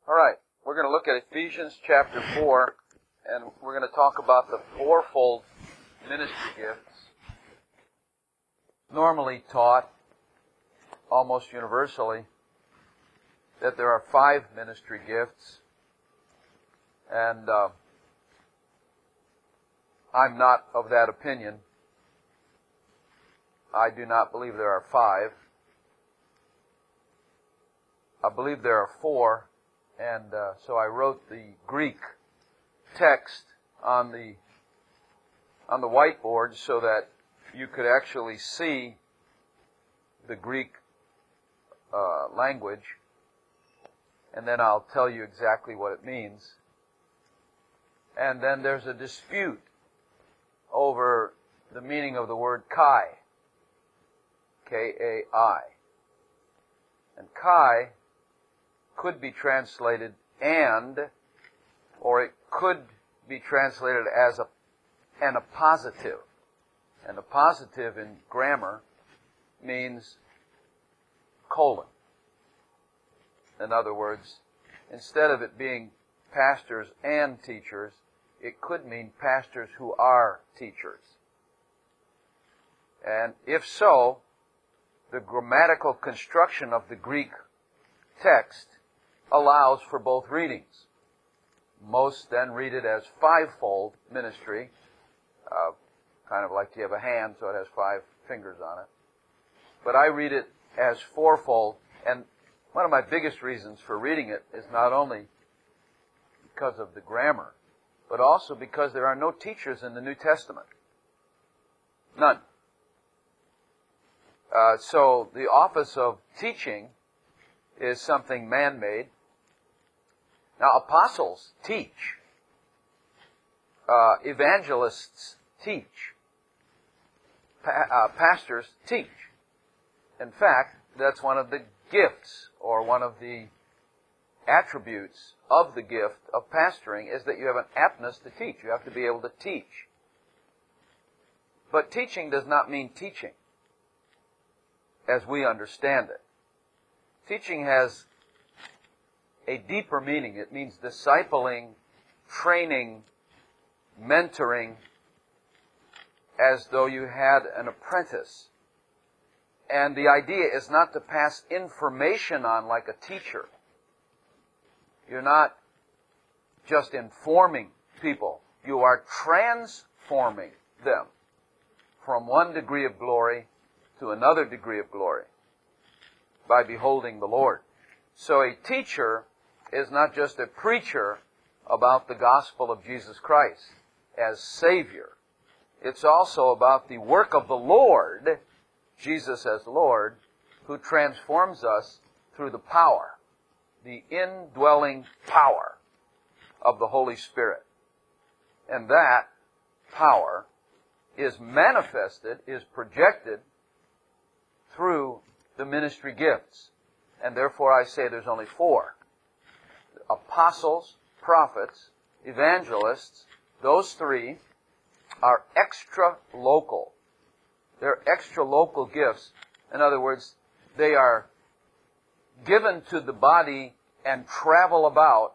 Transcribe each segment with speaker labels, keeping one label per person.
Speaker 1: All right, we're going to look at Ephesians chapter 4, and we're going to talk about the fourfold ministry gifts. Normally taught, almost universally, that there are 5 ministry gifts, and I'm not of that opinion. I do not believe there are 5. I believe there are 4, and so I wrote the Greek text on the whiteboard so that you could actually see the Greek language, and then I'll tell you exactly what it means. And then there's a dispute over the meaning of the word Kai, K-A-I. And Kai could be translated and, or it could be translated as an appositive. And appositive in grammar means colon. In other words, instead of it being pastors and teachers, it could mean pastors who are teachers. And if so, the grammatical construction of the Greek text allows for both readings. Most then read it as 5-fold ministry, kind of like you have a hand, so it has 5 fingers on it. But I read it as 4-fold, and one of my biggest reasons for reading it is not only because of the grammar, but also because there are no teachers in the New Testament. None. So the office of teaching is something man-made. Now, apostles teach. Evangelists teach. Pastors teach. In fact, that's one of the gifts, or one of the attributes of the gift of pastoring, is that you have an aptness to teach. You have to be able to teach. But teaching does not mean teaching, as we understand it. Teaching has a deeper meaning. It means discipling, training, mentoring, as though you had an apprentice. And the idea is not to pass information on like a teacher. You're not just informing people. You are transforming them from one degree of glory to another degree of glory by beholding the Lord. So a teacher is not just a preacher about the gospel of Jesus Christ as Savior. It's also about the work of the Lord, Jesus as Lord, who transforms us through the power, the indwelling power of the Holy Spirit. And that power is manifested, is projected through the ministry gifts. And therefore I say there's only 4. Apostles, prophets, evangelists, those 3 are extra-local. They're extra-local gifts. In other words, they are given to the body and travel about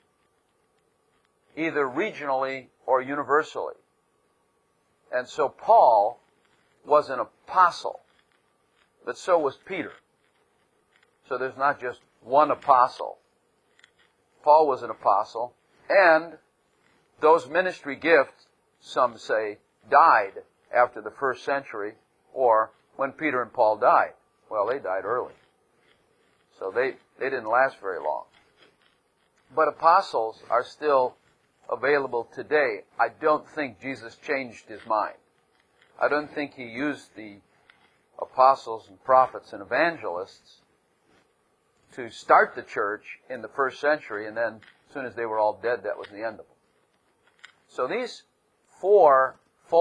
Speaker 1: either regionally or universally. And so Paul was an apostle, but so was Peter. So there's not just one apostle. Paul was an apostle, and those ministry gifts, some say, died after the 1st century, or when Peter and Paul died. Well, they died early. So they didn't last very long. But apostles are still available today. I don't think Jesus changed his mind. I don't think he used the apostles and prophets and evangelists to start the church in the 1st century, and then as soon as they were all dead, that was the end of them. So these 4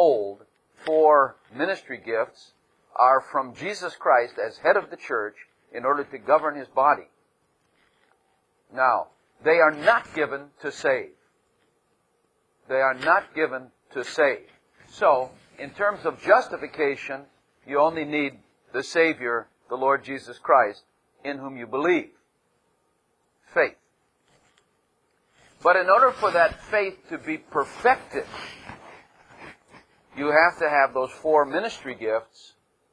Speaker 1: ministry gifts are from Jesus Christ as head of the church in order to govern his body. Now, they are not given to save. They are not given to save. So, in terms of justification, you only need the Savior, the Lord Jesus Christ, in whom you believe. Faith. But in order for that faith to be perfected, you have to have those 4 ministry gifts.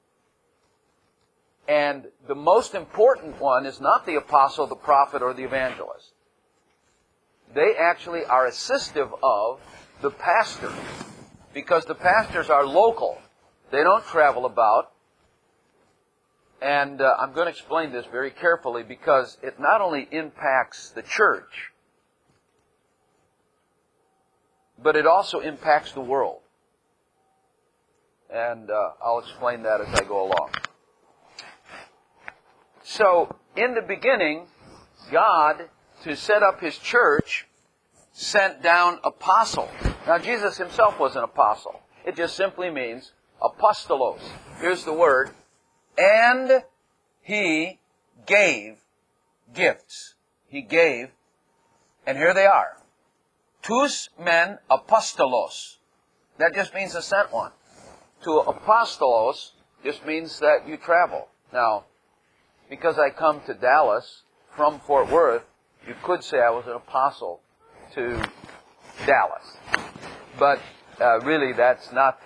Speaker 1: And the most important one is not the apostle, the prophet, or the evangelist. They actually are assistive of the pastor, because the pastors are local. They don't travel about. And I'm going to explain this very carefully, because it not only impacts the church, but it also impacts the world. And I'll explain that as I go along. So, in the beginning, God, to set up His church, sent down apostles. Now, Jesus Himself was an apostle. It just simply means apostolos. Here's the word. And He gave gifts. He gave, and here they are. Tous men apostolos. That just means a sent one. To apostolos just means that you travel. Now, because I come to Dallas from Fort Worth, you could say I was an apostle to Dallas. But really that's not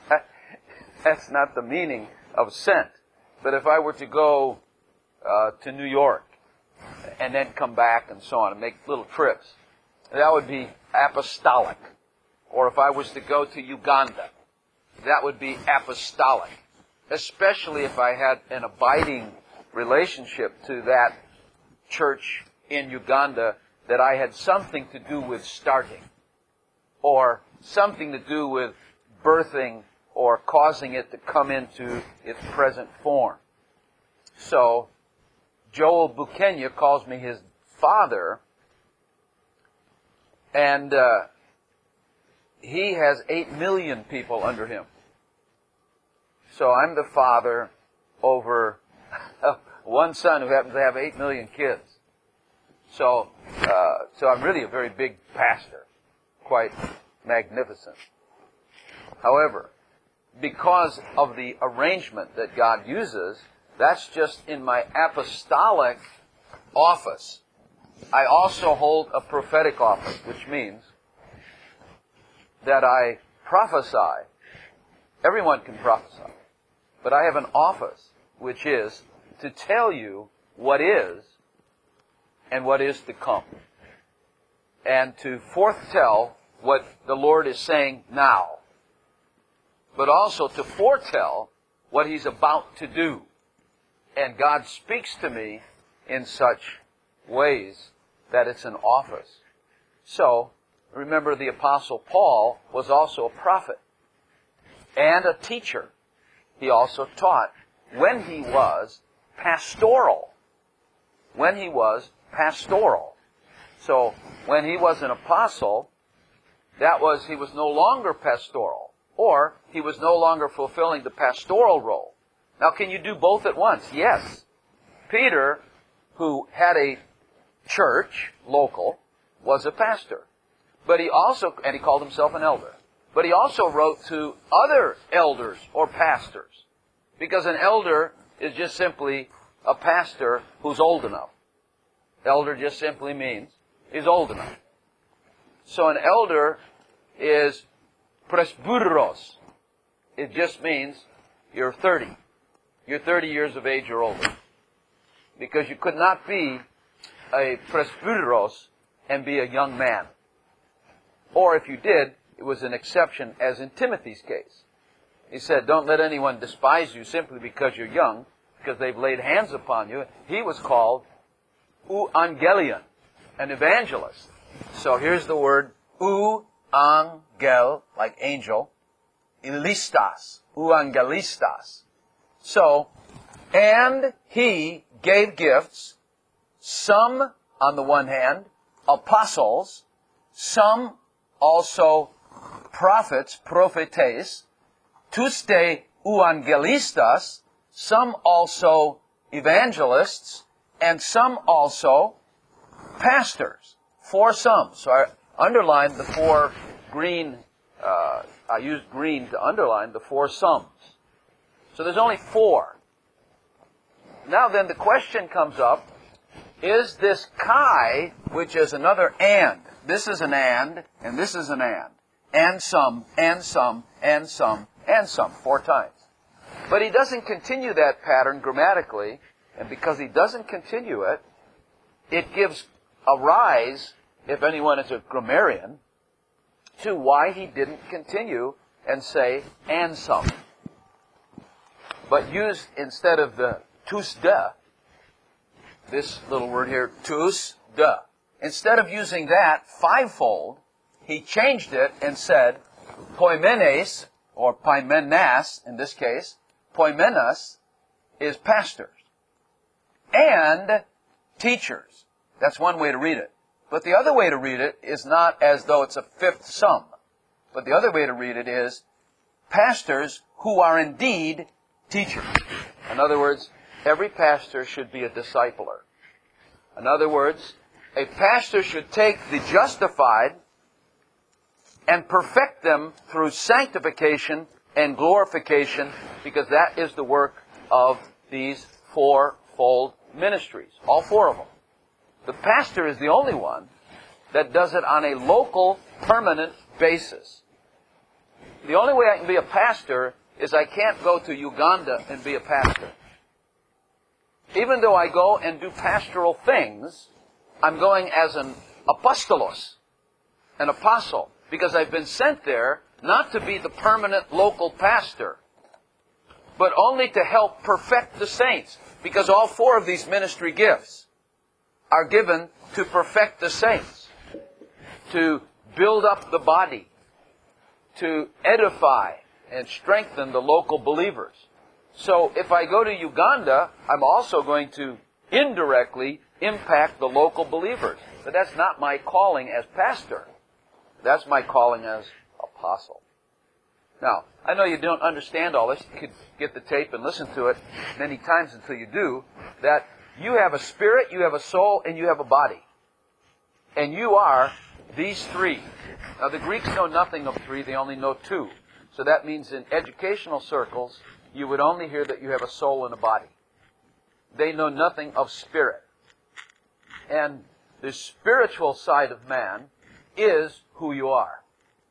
Speaker 1: the meaning of sent. But if I were to go to New York and then come back and so on and make little trips, that would be apostolic. Or if I was to go to Uganda, that would be apostolic. Especially if I had an abiding relationship to that church in Uganda that I had something to do with starting, or something to do with birthing or causing it to come into its present form. So, Joel Bukenya calls me his father, and he has 8 million people under him. So I'm the father over one son who happens to have 8 million kids. So I'm really a very big pastor. Quite magnificent. However, because of the arrangement that God uses, that's just in my apostolic office. I also hold a prophetic office, which means that I prophesy. Everyone can prophesy. But I have an office, which is to tell you what is and what is to come. And to foretell what the Lord is saying now. But also to foretell what He's about to do. And God speaks to me in such ways that it's an office. So, remember the Apostle Paul was also a prophet and a teacher. He also taught when he was pastoral. When he was pastoral. So, when he was an apostle, he was no longer pastoral. Or, he was no longer fulfilling the pastoral role. Now, can you do both at once? Yes. Peter, who had a church, local, was a pastor. But he also, and he called himself an elder. But he also wrote to other elders or pastors. Because an elder is just simply a pastor who's old enough. Elder just simply means he's old enough. So an elder is presbyteros. It just means you're 30. You're 30 years of age or older. Because you could not be a presbyteros and be a young man. Or if you did, it was an exception, as in Timothy's case. He said, don't let anyone despise you simply because you're young, because they've laid hands upon you. He was called euangelion, an evangelist. So here's the word euangel, like angel, ilistas, euangelistas. So, and he gave gifts, some, on the one hand, apostles, some also prophets, prophetes, tuste euangelistas, some also evangelists, and some also pastors. 4 sums. So I underlined the 4 green, I used green to underline the 4 sums. So there's only 4. Now then the question comes up, is this chi, which is another and. This is an and this is an and. And some, and some, and some, and some, 4 times. But he doesn't continue that pattern grammatically, and because he doesn't continue it, it gives a rise, if anyone is a grammarian, to why he didn't continue and say, and some. But used instead of the tous de, this little word here, tous de. Instead of using that 5-fold, he changed it and said, poimenes, or poimenas in this case, poimenas is pastors. And teachers. That's one way to read it. But the other way to read it is not as though it's a 5th sum. But the other way to read it is pastors who are indeed teachers. In other words, every pastor should be a discipler. In other words, a pastor should take the justified and perfect them through sanctification and glorification, because that is the work of these 4-fold ministries, all 4 of them. The pastor is the only one that does it on a local, permanent basis. The only way I can be a pastor is I can't go to Uganda and be a pastor. Even though I go and do pastoral things, I'm going as an apostolos, an apostle, because I've been sent there not to be the permanent local pastor, but only to help perfect the saints, because all 4 of these ministry gifts are given to perfect the saints, to build up the body, to edify and strengthen the local believers. So if I go to Uganda, I'm also going to indirectly impact the local believers. But that's not my calling as pastor. That's my calling as apostle. Now, I know you don't understand all this. You could get the tape and listen to it many times until you do. That you have a spirit, you have a soul, and you have a body. And you are these 3. Now, the Greeks know nothing of 3. They only know 2. So that means in educational circles, you would only hear that you have a soul and a body. They know nothing of spirit. And the spiritual side of man is who you are.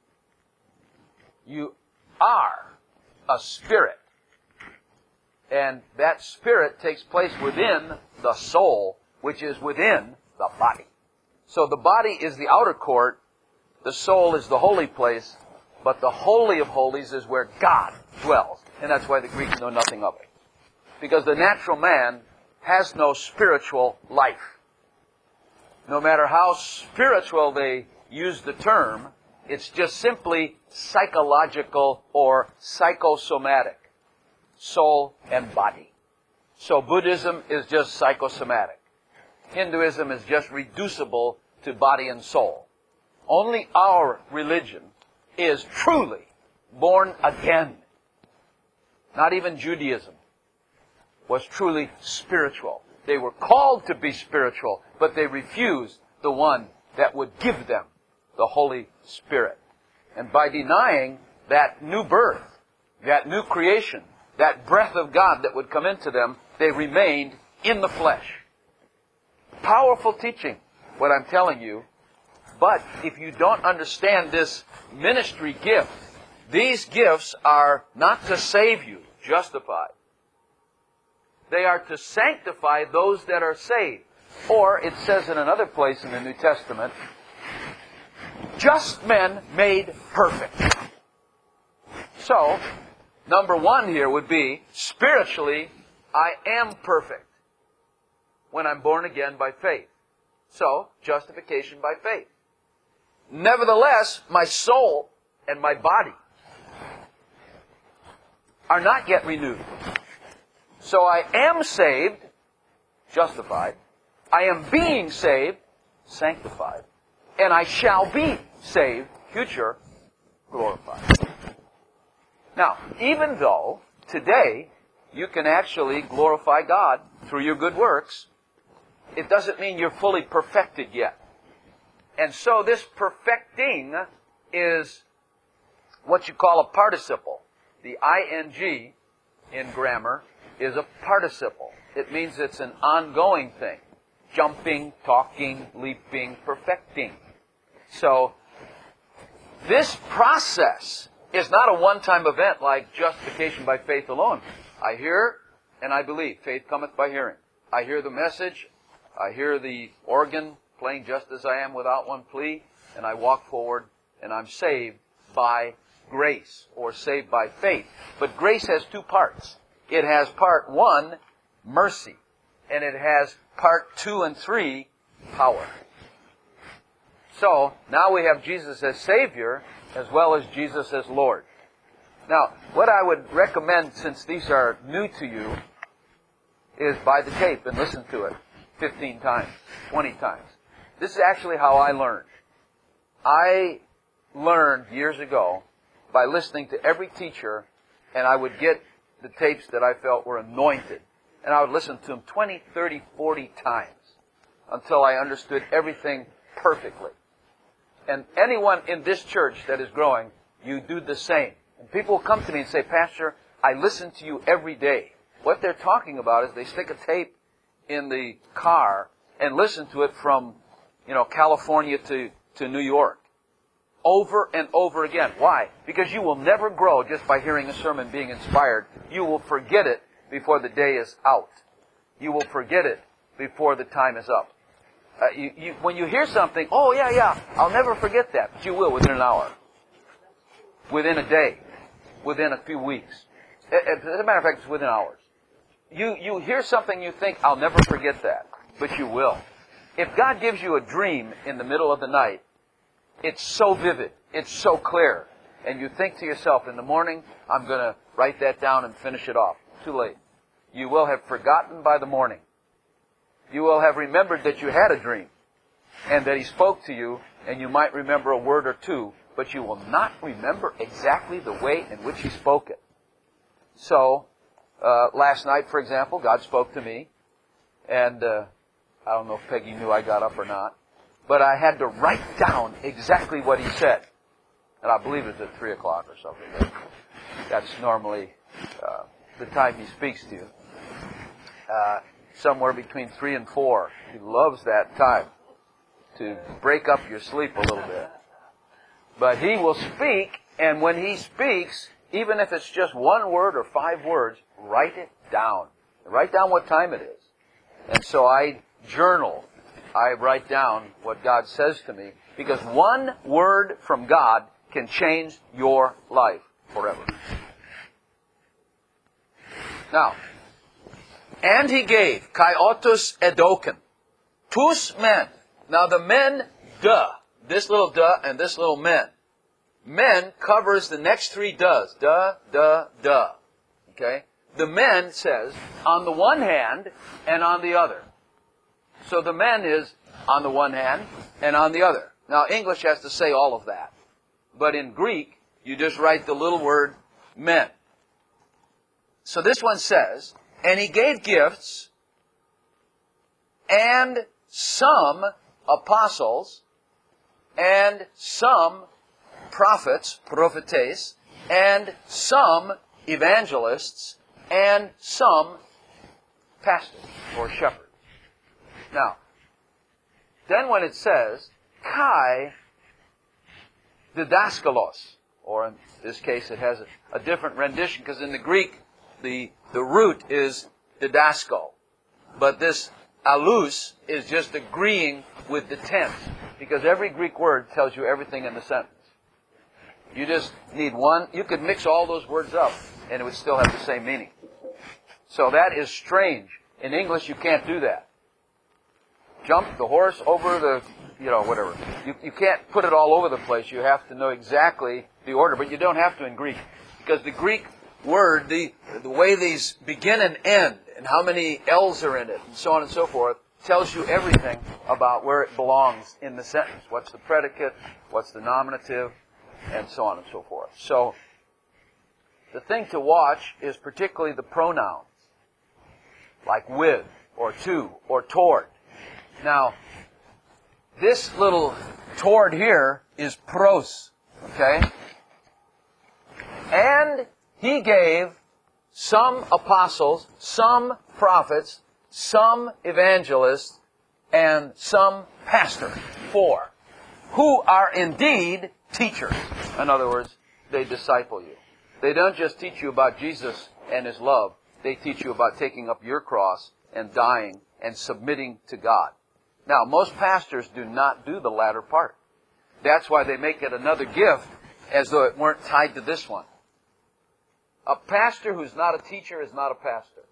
Speaker 1: You are a spirit. And that spirit takes place within the soul, which is within the body. So the body is the outer court, the soul is the holy place, but the Holy of Holies is where God dwells. And that's why the Greeks know nothing of it. Because the natural man has no spiritual life. No matter how spiritual they use the term, it's just simply psychological or psychosomatic. Soul and body. So Buddhism is just psychosomatic. Hinduism is just reducible to body and soul. Only our religion is truly born again. Not even Judaism was truly spiritual. They were called to be spiritual, but they refused the one that would give them the Holy Spirit. And by denying that new birth, that new creation, that breath of God that would come into them, they remained in the flesh. Powerful teaching, what I'm telling you. But if you don't understand this ministry gift, these gifts are not to save you, justified. They are to sanctify those that are saved. Or it says in another place in the New Testament, just men made perfect. So, number 1 here would be, spiritually, I am perfect when I'm born again by faith. So, justification by faith. Nevertheless, my soul and my body are not yet renewed. So I am saved, justified. I am being saved, sanctified. And I shall be saved, future, glorified. Now, even though today you can actually glorify God through your good works, it doesn't mean you're fully perfected yet. And so this perfecting is what you call a participle. The ing in grammar is a participle. It means it's an ongoing thing. jumping, talking, leaping, perfecting. So, this process is not a one-time event like justification by faith alone. I hear and I believe. Faith cometh by hearing. I hear the message. I hear the organ playing just as I am without one plea, and I walk forward and I'm saved by grace or saved by faith. But grace has two parts. It has part 1, mercy, and it has part 2 and 3, power. So, now we have Jesus as Savior as well as Jesus as Lord. Now, what I would recommend, since these are new to you, is buy the tape and listen to it 15 times, 20 times. This is actually how I learned. I learned years ago by listening to every teacher, and I would get the tapes that I felt were anointed. And I would listen to them 20, 30, 40 times until I understood everything perfectly. And anyone in this church that is growing, you do the same. And people will come to me and say, Pastor, I listen to you every day. What they're talking about is they stick a tape in the car and listen to it from, California to New York. Over and over again. Why? Because you will never grow just by hearing a sermon being inspired. You will forget it before the day is out. You will forget it before the time is up. When you hear something, oh yeah, I'll never forget that. But you will within an hour. Within a day. Within a few weeks. As a matter of fact, it's within hours. You hear something, you think, I'll never forget that. But you will. If God gives you a dream in the middle of the night, it's so vivid, it's so clear, and you think to yourself, in the morning, I'm going to write that down and finish it off. Too late. You will have forgotten by the morning. You will have remembered that you had a dream, and that He spoke to you, and you might remember a word or two, but you will not remember exactly the way in which He spoke it. So, last night, for example, God spoke to me, and I don't know if Peggy knew I got up or not, but I had to write down exactly what He said. And I believe it was at 3 o'clock or something. That's normally the time He speaks to you. Somewhere between 3 and 4. He loves that time to break up your sleep a little bit. But He will speak, and when He speaks, even if it's just 1 word or 5 words, write it down. Write down what time it is. And so I journal. I write down what God says to me, because 1 word from God can change your life forever. Now, and He gave kai otus edoken, 2 men. Now the men, this little and this little men. Men covers the next 3 does. Okay? The men says, on the one hand and on the other. So the men is on the one hand and on the other. Now English has to say all of that. But in Greek, you just write the little word men. So this one says, and He gave gifts, and some apostles, and some prophets, prophetes, and some evangelists, and some pastors or shepherds. Now, then when it says, kai didaskalos, or in this case it has a different rendition, because in the Greek, the root is didasko. But this alous is just agreeing with the tense, because every Greek word tells you everything in the sentence. You just need one. You could mix all those words up, and it would still have the same meaning. So that is strange. In English, you can't do that. Jump the horse over the, whatever. You can't put it all over the place. You have to know exactly the order, but you don't have to in Greek. Because the Greek word, the way these begin and end, and how many L's are in it, and so on and so forth, tells you everything about where it belongs in the sentence. What's the predicate, what's the nominative, and so on and so forth. So, the thing to watch is particularly the pronouns, like with, or to, or toward. Now, this little toward here is pros, okay? And He gave some apostles, some prophets, some evangelists, and some pastors. 4. Who are indeed teachers. In other words, they disciple you. They don't just teach you about Jesus and His love. They teach you about taking up your cross and dying and submitting to God. Now, most pastors do not do the latter part. That's why they make it another gift as though it weren't tied to this one. A pastor who's not a teacher is not a pastor.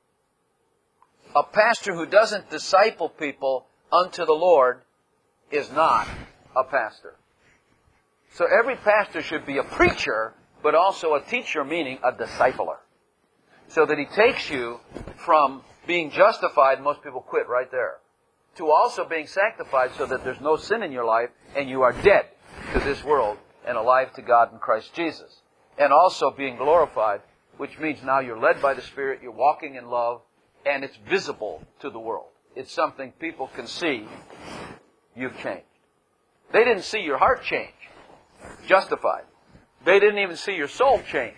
Speaker 1: A pastor who doesn't disciple people unto the Lord is not a pastor. So every pastor should be a preacher, but also a teacher, meaning a discipler. So that he takes you from being justified, most people quit right there, to also being sanctified so that there's no sin in your life and you are dead to this world and alive to God in Christ Jesus. And also being glorified, which means now you're led by the Spirit, you're walking in love, and it's visible to the world. It's something people can see you've changed. They didn't see your heart change, justified. They didn't even see your soul change,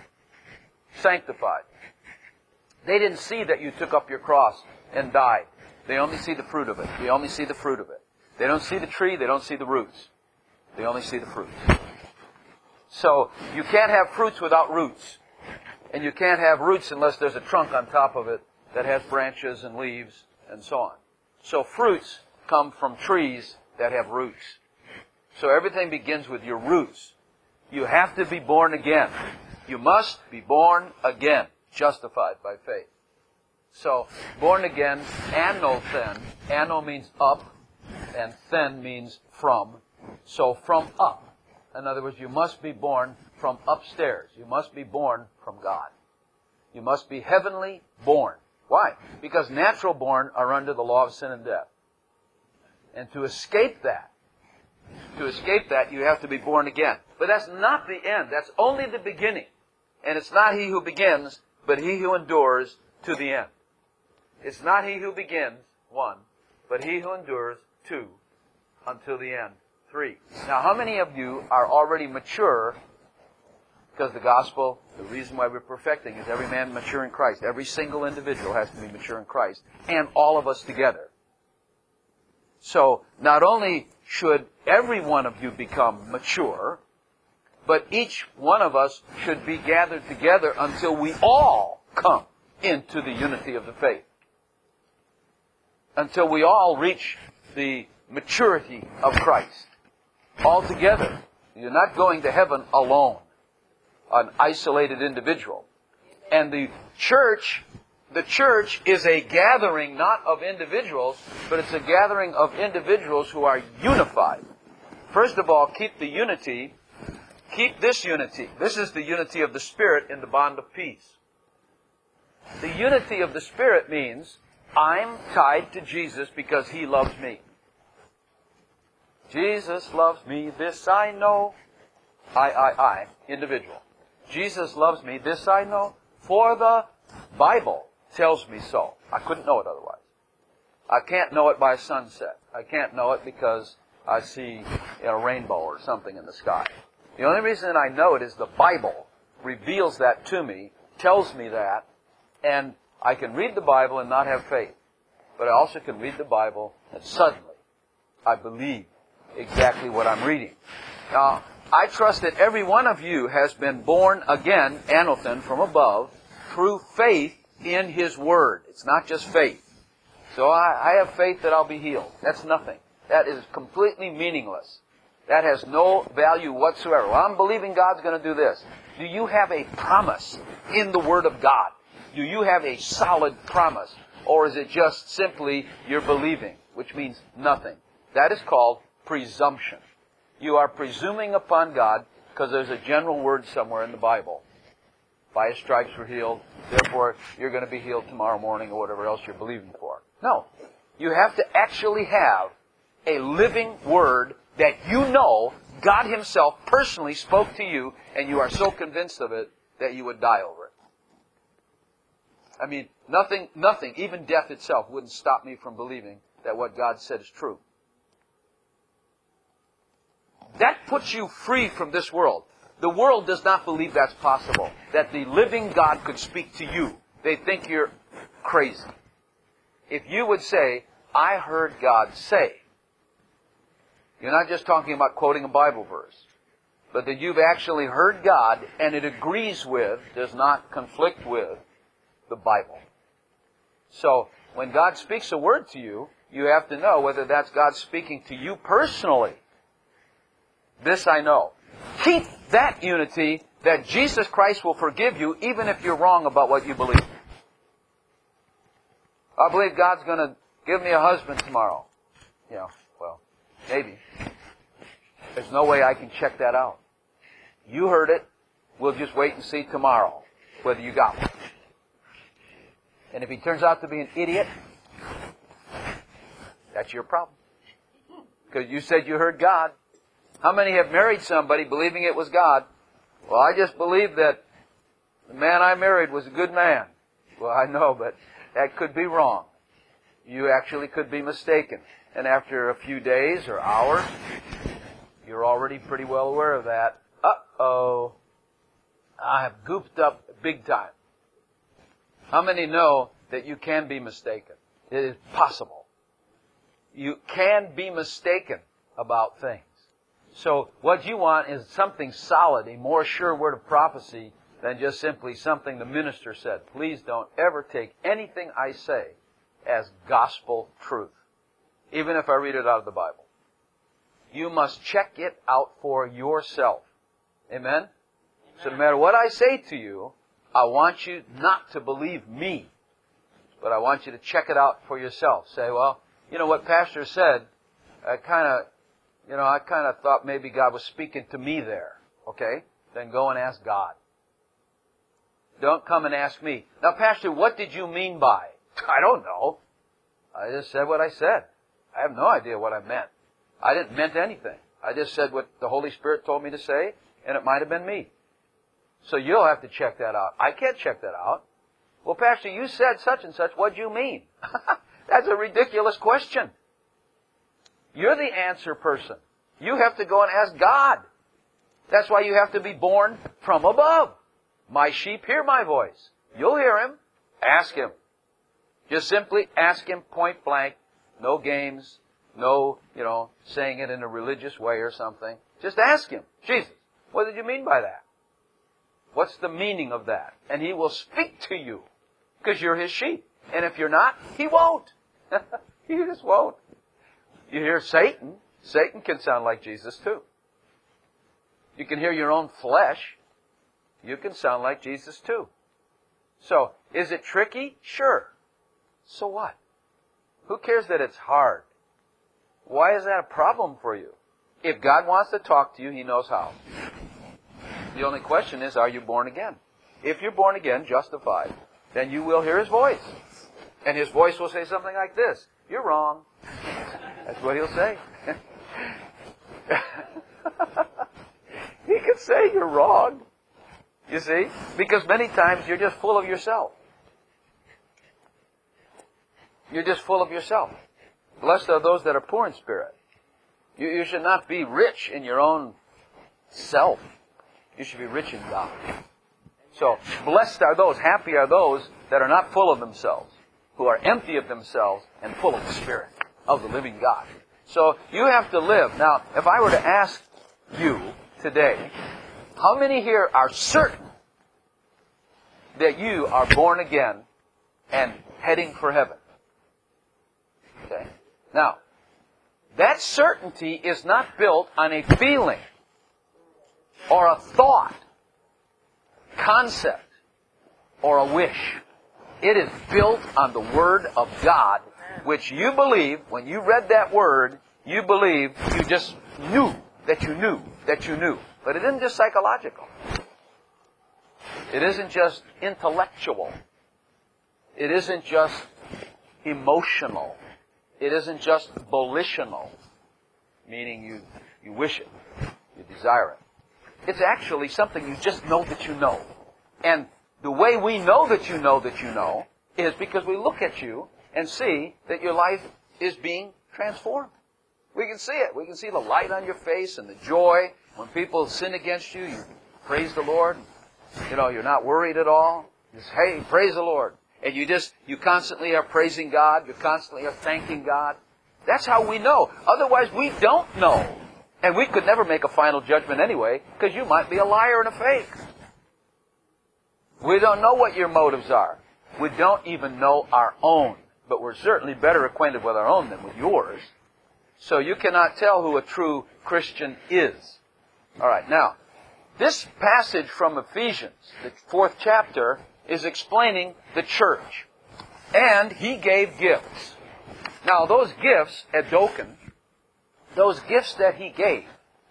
Speaker 1: sanctified. They didn't see that you took up your cross and died. They only see the fruit of it. They only see the fruit of it. They don't see the tree. They don't see the roots. They only see the fruits. So you can't have fruits without roots. And you can't have roots unless there's a trunk on top of it that has branches and leaves and so on. So fruits come from trees that have roots. So everything begins with your roots. You have to be born again. You must be born again, justified by faith. So, born again, anothen. Ano means up, and then means from. So, from up. In other words, you must be born from upstairs. You must be born from God. You must be heavenly born. Why? Because natural born are under the law of sin and death. And to escape that, you have to be born again. But that's not the end. That's only the beginning. And it's not he who begins, but he who endures to the end. It's not he who begins, 1, but he who endures, 2, until the end, 3. Now, how many of you are already mature? Because the gospel, the reason why we're perfecting is every man mature in Christ. Every single individual has to be mature in Christ. And all of us together. So, not only should every one of you become mature, but each one of us should be gathered together until we all come into the unity of the faith. Until we all reach the maturity of Christ. All together. You're not going to heaven alone. An isolated individual. And the church is a gathering not of individuals, but it's a gathering of individuals who are unified. First of all, keep the unity. Keep this unity. This is the unity of the Spirit in the bond of peace. The unity of the Spirit means I'm tied to Jesus because He loves me. Jesus loves me, this I know. I, individual. Jesus loves me, this I know, for the Bible tells me so. I couldn't know it otherwise. I can't know it by sunset. I can't know it because I see a rainbow or something in the sky. The only reason I know it is the Bible reveals that to me, tells me that, and I can read the Bible and not have faith. But I also can read the Bible and suddenly I believe exactly what I'm reading. Now, I trust that every one of you has been born again, anothen, from above, through faith in His Word. It's not just faith. So I have faith that I'll be healed. That's nothing. That is completely meaningless. That has no value whatsoever. Well, I'm believing God's going to do this. Do you have a promise in the Word of God? Do you have a solid promise? Or is it just simply you're believing, which means nothing? That is called presumption. You are presuming upon God because there's a general word somewhere in the Bible. By His stripes we're healed, therefore you're going to be healed tomorrow morning or whatever else you're believing for. No. You have to actually have a living word that you know God Himself personally spoke to you and you are so convinced of it that you would die over it. I mean, nothing, even death itself wouldn't stop me from believing that what God said is true. That puts you free from this world. The world does not believe that's possible, that the living God could speak to you. They think you're crazy. If you would say, I heard God say. You're not just talking about quoting a Bible verse, but that you've actually heard God and it agrees with, does not conflict with, the Bible. So, when God speaks a word to you, you have to know whether that's God speaking to you personally. This I know. Keep that unity that Jesus Christ will forgive you even if you're wrong about what you believe. I believe God's going to give me a husband tomorrow. Well, maybe. There's no way I can check that out. You heard it. We'll just wait and see tomorrow whether you got one. And if he turns out to be an idiot, that's your problem. Because you said you heard God. How many have married somebody believing it was God? Well, I just believe that the man I married was a good man. Well, I know, but that could be wrong. You actually could be mistaken. And after a few days or hours, you're already pretty well aware of that. Uh-oh. I have goofed up big time. How many know that you can be mistaken? It is possible. You can be mistaken about things. So what you want is something solid, a more sure word of prophecy than just simply something the minister said. Please don't ever take anything I say as gospel truth, even if I read it out of the Bible. You must check it out for yourself. Amen? So no matter what I say to you, I want you not to believe me, but I want you to check it out for yourself. Say, well, you know what Pastor said, I kind of thought maybe God was speaking to me there. Okay? Then go and ask God. Don't come and ask me. Now, Pastor, what did you mean by? I don't know. I just said what I said. I have no idea what I meant. I didn't meant anything. I just said what the Holy Spirit told me to say, and it might have been me. So you'll have to check that out. I can't check that out. Well, Pastor, you said such and such. What do you mean? That's a ridiculous question. You're the answer person. You have to go and ask God. That's why you have to be born from above. My sheep hear my voice. You'll hear Him. Ask Him. Just simply ask Him point blank. No games. No, saying it in a religious way or something. Just ask Him. Jesus, what did you mean by that? What's the meaning of that? And He will speak to you because you're His sheep. And if you're not, He won't. He just won't. You hear Satan. Satan can sound like Jesus too. You can hear your own flesh. You can sound like Jesus too. So, is it tricky? Sure. So what? Who cares that it's hard? Why is that a problem for you? If God wants to talk to you, He knows how. The only question is, are you born again? If you're born again, justified, then you will hear His voice. And His voice will say something like this. You're wrong. That's what He'll say. He can say you're wrong. You see? Because many times you're just full of yourself. You're just full of yourself. Blessed are those that are poor in spirit. You should not be rich in your own self. You should be rich in God. So, blessed are those, happy are those that are not full of themselves, who are empty of themselves and full of the Spirit of the living God. So, you have to live. Now, if I were to ask you today, how many here are certain that you are born again and heading for heaven? Okay. Now, that certainty is not built on a feeling or a thought, concept, or a wish. It is built on the Word of God, which you believe, when you read that Word, you believe you just knew that you knew that you knew. But it isn't just psychological. It isn't just intellectual. It isn't just emotional. It isn't just volitional, meaning you wish it, you desire it. It's actually something you just know that you know. And the way we know that you know is because we look at you and see that your life is being transformed. We can see it. We can see the light on your face and the joy. When people sin against you, you praise the Lord. You're not worried at all. You say, hey, praise the Lord. and you constantly are praising God, you constantly are thanking God. That's how we know. Otherwise, we don't know. And we could never make a final judgment anyway, because you might be a liar and a fake. We don't know what your motives are. We don't even know our own. But we're certainly better acquainted with our own than with yours. So you cannot tell who a true Christian is. All right, now, this passage from Ephesians, the 4th chapter, is explaining the church. And he gave gifts. Now, those gifts, Edoken, those gifts that he gave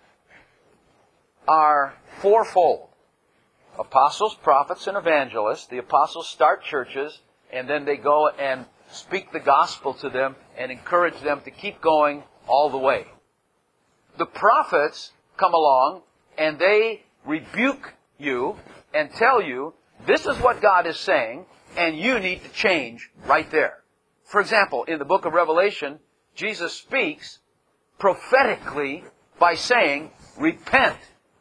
Speaker 1: are fourfold. Apostles, prophets, and evangelists. The apostles start churches, and then they go and speak the gospel to them and encourage them to keep going all the way. The prophets come along, and they rebuke you and tell you, this is what God is saying, and you need to change right there. For example, in the book of Revelation, Jesus speaks prophetically by saying, repent.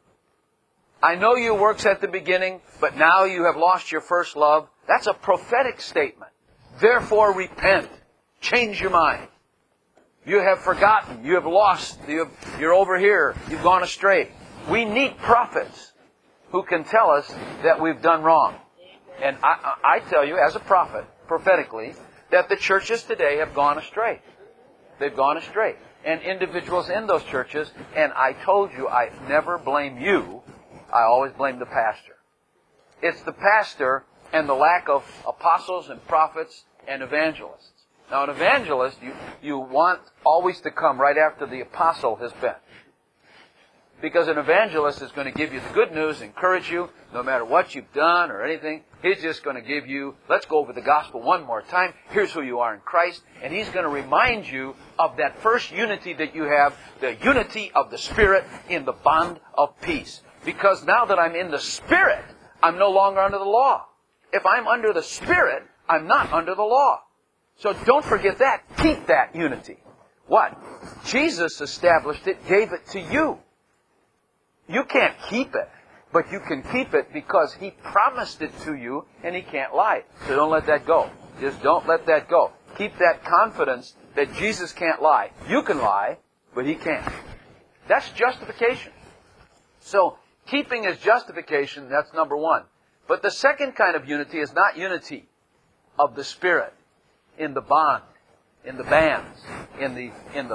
Speaker 1: I know your works at the beginning, but now you have lost your first love. That's a prophetic statement. Therefore, repent. Change your mind. You have forgotten. You have lost. You're over here. You've gone astray. We need prophets who can tell us that we've done wrong. And I tell you, as a prophet, prophetically, that the churches today have gone astray. They've gone astray. And individuals in those churches, and I told you I never blame you, I always blame the pastor. It's the pastor and the lack of apostles and prophets and evangelists. Now an evangelist, you want always to come right after the apostle has been. Because an evangelist is going to give you the good news, encourage you, no matter what you've done or anything. He's just going to give you, let's go over the gospel one more time. Here's who you are in Christ. And he's going to remind you of that first unity that you have, the unity of the Spirit in the bond of peace. Because now that I'm in the Spirit, I'm no longer under the law. If I'm under the Spirit, I'm not under the law. So don't forget that. Keep that unity. What? Jesus established it, gave it to you. You can't keep it, but you can keep it because He promised it to you and He can't lie. So don't let that go. Just don't let that go. Keep that confidence that Jesus can't lie. You can lie, but He can't. That's justification. So keeping His justification, that's number one. But the second kind of unity is not unity of the Spirit in the bond, in the bands, in the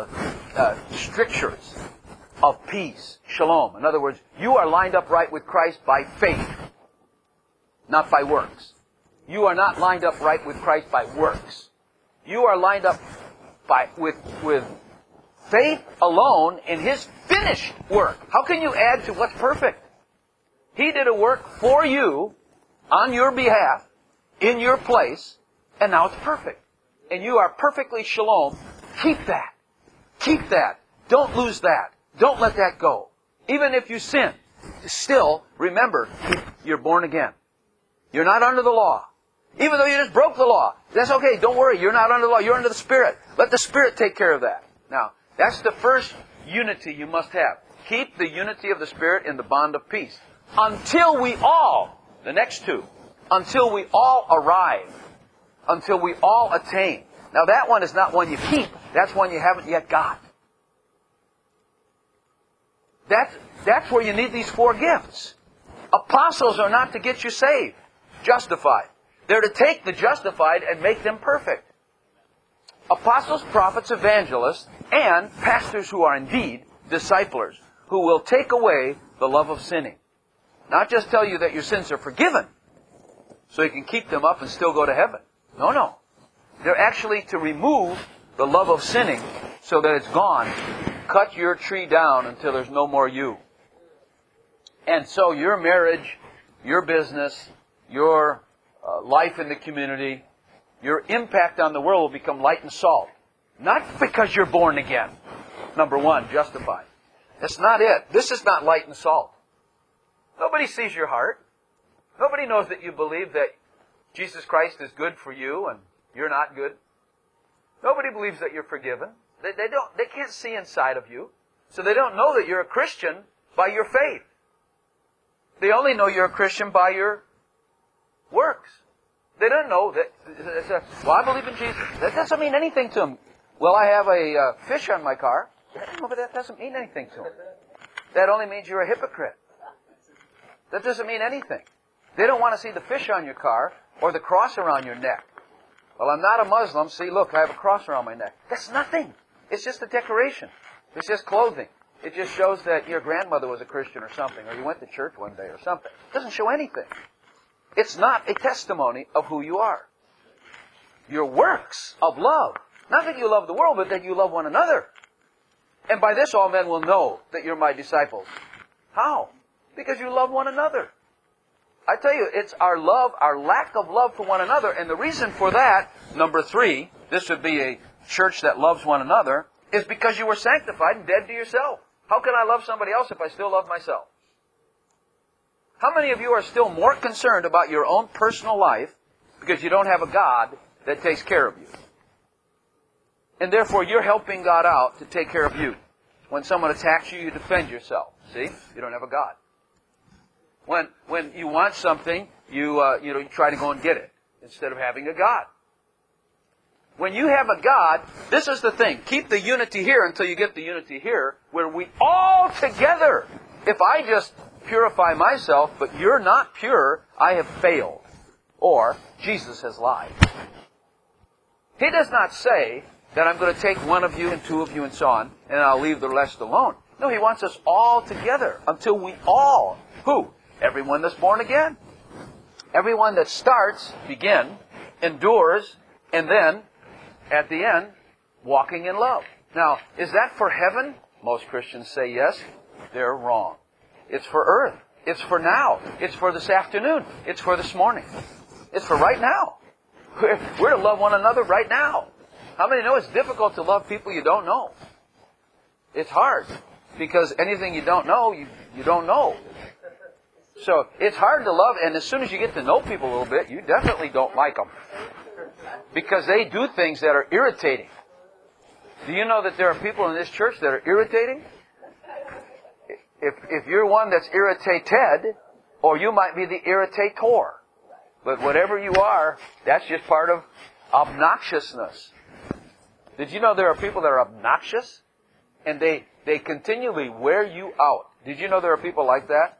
Speaker 1: strictures of peace, shalom. In other words, you are lined up right with Christ by faith, not by works. You are not lined up right with Christ by works. You are lined up with faith alone in His finished work. How can you add to what's perfect? He did a work for you, on your behalf, in your place, and now it's perfect. And you are perfectly shalom. Keep that. Keep that. Don't lose that. Don't let that go. Even if you sin, still remember, you're born again. You're not under the law. Even though you just broke the law, that's okay. Don't worry. You're not under the law. You're under the Spirit. Let the Spirit take care of that. Now, that's the first unity you must have. Keep the unity of the Spirit in the bond of peace. Until we all, the next two, until we all arrive, until we all attain. Now that one is not one you keep. That's one you haven't yet got. That's where you need these four gifts. Apostles are not to get you saved, justified. They're to take the justified and make them perfect. Apostles, prophets, evangelists, and pastors who are indeed disciplers, who will take away the love of sinning. Not just tell you that your sins are forgiven, so you can keep them up and still go to heaven. No. They're actually to remove the love of sinning so that it's gone. Cut your tree down until there's no more you. And so your marriage, your business, your life in the community, your impact on the world will become light and salt. Not because you're born again. Number one, justified. That's not it. This is not light and salt. Nobody sees your heart. Nobody knows that you believe that Jesus Christ is good for you and you're not good. Nobody believes that you're forgiven. They can't see inside of you. So they don't know that you're a Christian by your faith. They only know you're a Christian by your works. They don't know that, well, I believe in Jesus. That doesn't mean anything to them. Well, I have a fish on my car. No, but that doesn't mean anything to them. That only means you're a hypocrite. That doesn't mean anything. They don't want to see the fish on your car or the cross around your neck. Well, I'm not a Muslim. See, look, I have a cross around my neck. That's nothing. It's just a decoration. It's just clothing. It just shows that your grandmother was a Christian or something, or you went to church one day or something. It doesn't show anything. It's not a testimony of who you are. Your works of love. Not that you love the world, but that you love one another. And by this all men will know that you're my disciples. How? Because you love one another. I tell you, it's our love, our lack of love for one another. And the reason for that, number 3, this would be a church that loves one another, is because you were sanctified and dead to yourself. How can I love somebody else if I still love myself? How many of you are still more concerned about your own personal life because you don't have a God that takes care of you? And therefore, you're helping God out to take care of you. When someone attacks you, you defend yourself. See? You don't have a God. When you want something, you try to go and get it instead of having a God. When you have a God, this is the thing. Keep the unity here until you get the unity here, where we all together, if I just purify myself, but you're not pure, I have failed. Or, Jesus has lied. He does not say that I'm going to take one of you and two of you and so on, and I'll leave the rest alone. No, He wants us all together until we all, who? Everyone that's born again. Everyone that starts, endures, and then, at the end, walking in love. Now, is that for heaven? Most Christians say yes. They're wrong. It's for earth. It's for now. It's for this afternoon. It's for this morning. It's for right now. We're to love one another right now. How many know it's difficult to love people you don't know? It's hard. Because anything you don't know, you don't know. So, it's hard to love, and as soon as you get to know people a little bit, you definitely don't like them. Because they do things that are irritating. Do you know that there are people in this church that are irritating? If you're one that's irritated, or you might be the irritator. But whatever you are, that's just part of obnoxiousness. Did you know there are people that are obnoxious? And they continually wear you out. Did you know there are people like that?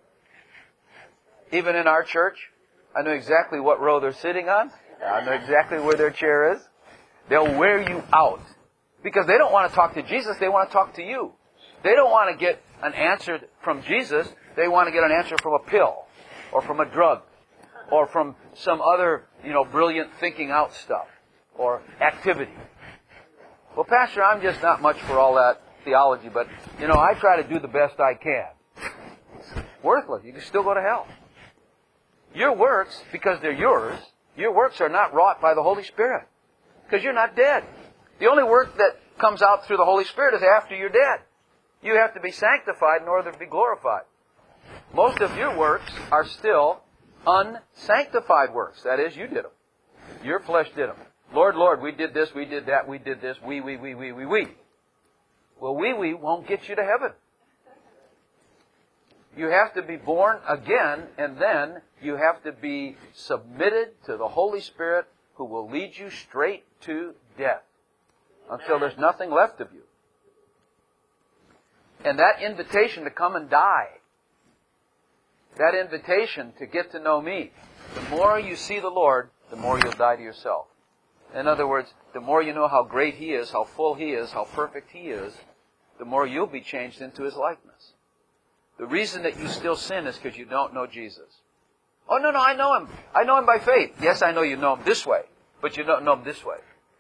Speaker 1: Even in our church, I know exactly what row they're sitting on. I know exactly where their chair is. They'll wear you out. Because they don't want to talk to Jesus, they want to talk to you. They don't want to get an answer from Jesus, they want to get an answer from a pill, or from a drug, or from some other, brilliant thinking out stuff, or activity. Well, Pastor, I'm just not much for all that theology, but, I try to do the best I can. It's worthless. You can still go to hell. Your works, because they're yours, your works are not wrought by the Holy Spirit. Because you're not dead. The only work that comes out through the Holy Spirit is after you're dead. You have to be sanctified in order to be glorified. Most of your works are still unsanctified works. That is, you did them. Your flesh did them. Lord, Lord, we did this, we did that, we did this, we. Well, we won't get you to heaven. You have to be born again, and then you have to be submitted to the Holy Spirit, who will lead you straight to death until there's nothing left of you. And that invitation to come and die, that invitation to get to know me, the more you see the Lord, the more you'll die to yourself. In other words, the more you know how great He is, how full He is, how perfect He is, the more you'll be changed into His likeness. The reason that you still sin is because you don't know Jesus. Oh, no, I know Him. I know Him by faith. Yes, I know you know Him this way, but you don't know Him this way.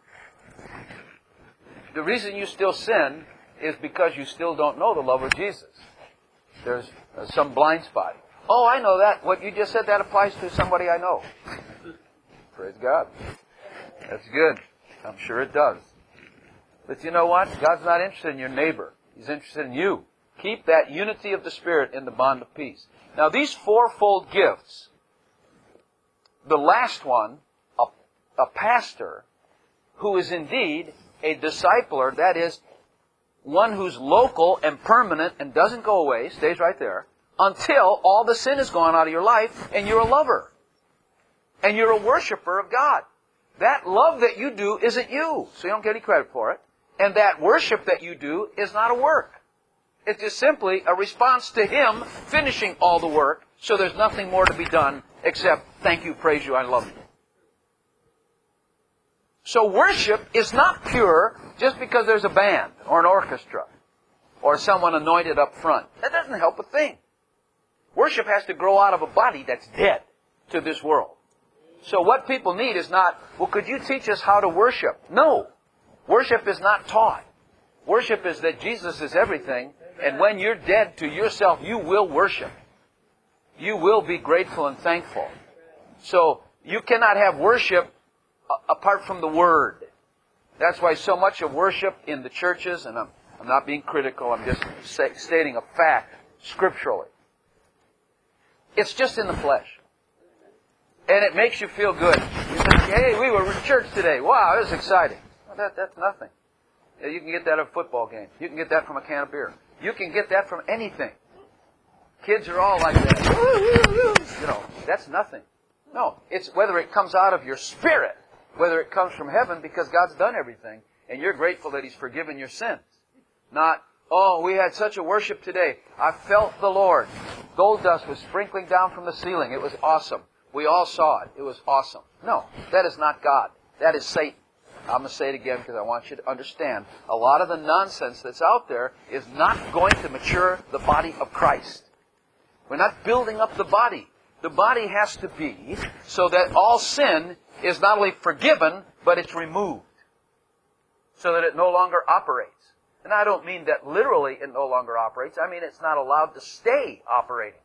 Speaker 1: The reason you still sin is because you still don't know the love of Jesus. There's some blind spot. Oh, I know that. What you just said, that applies to somebody I know. Praise God. That's good. I'm sure it does. But you know what? God's not interested in your neighbor. He's interested in you. Keep that unity of the Spirit in the bond of peace. Now, these fourfold gifts, the last one, a pastor, who is indeed a discipler, that is, one who's local and permanent and doesn't go away, stays right there, until all the sin is gone out of your life and you're a lover. And you're a worshiper of God. That love that you do isn't you, so you don't get any credit for it. And that worship that you do is not a work. It's just simply a response to Him finishing all the work, so there's nothing more to be done except thank you, praise you, I love you. So worship is not pure just because there's a band or an orchestra or someone anointed up front. That doesn't help a thing. Worship has to grow out of a body that's dead to this world. So what people need is not, well, could you teach us how to worship? No. Worship is not taught. Worship is that Jesus is everything, and when you're dead to yourself, you will worship. You will be grateful and thankful. So you cannot have worship apart from the Word. That's why so much of worship in the churches, and I'm not being critical, I'm just stating a fact scripturally. It's just in the flesh. And it makes you feel good. You think, hey, we were in church today. Wow, it was exciting. Well, that's nothing. You can get that at a football game. You can get that from a can of beer. You can get that from anything. Kids are all like that. You know, that's nothing. No, it's whether it comes out of your spirit, whether it comes from heaven because God's done everything, and you're grateful that He's forgiven your sins. Not, oh, we had such a worship today. I felt the Lord. Gold dust was sprinkling down from the ceiling. It was awesome. We all saw it. It was awesome. No, that is not God. That is Satan. I'm going to say it again because I want you to understand. A lot of the nonsense that's out there is not going to mature the body of Christ. We're not building up the body. The body has to be so that all sin is not only forgiven, but it's removed. So that it no longer operates. And I don't mean that literally it no longer operates. I mean it's not allowed to stay operating.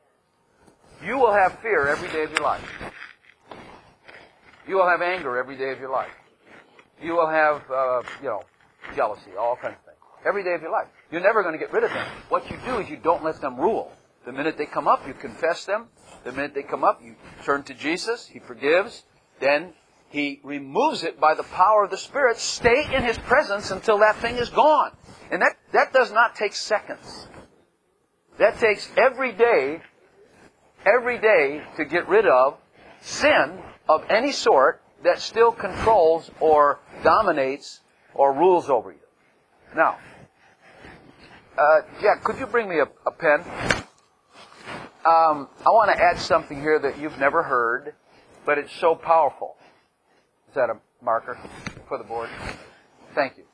Speaker 1: You will have fear every day of your life. You will have anger every day of your life. You will have, jealousy, all kinds of things. Every day of your life. You're never going to get rid of them. What you do is you don't let them rule. The minute they come up, you confess them. The minute they come up, you turn to Jesus. He forgives. Then He removes it by the power of the Spirit. Stay in His presence until that thing is gone. And that does not take seconds. That takes every day to get rid of sin of any sort that still controls or dominates or rules over you. Now, Jack, could you bring me a pen? I want to add something here that you've never heard, but it's so powerful. Is that a marker for the board? Thank you.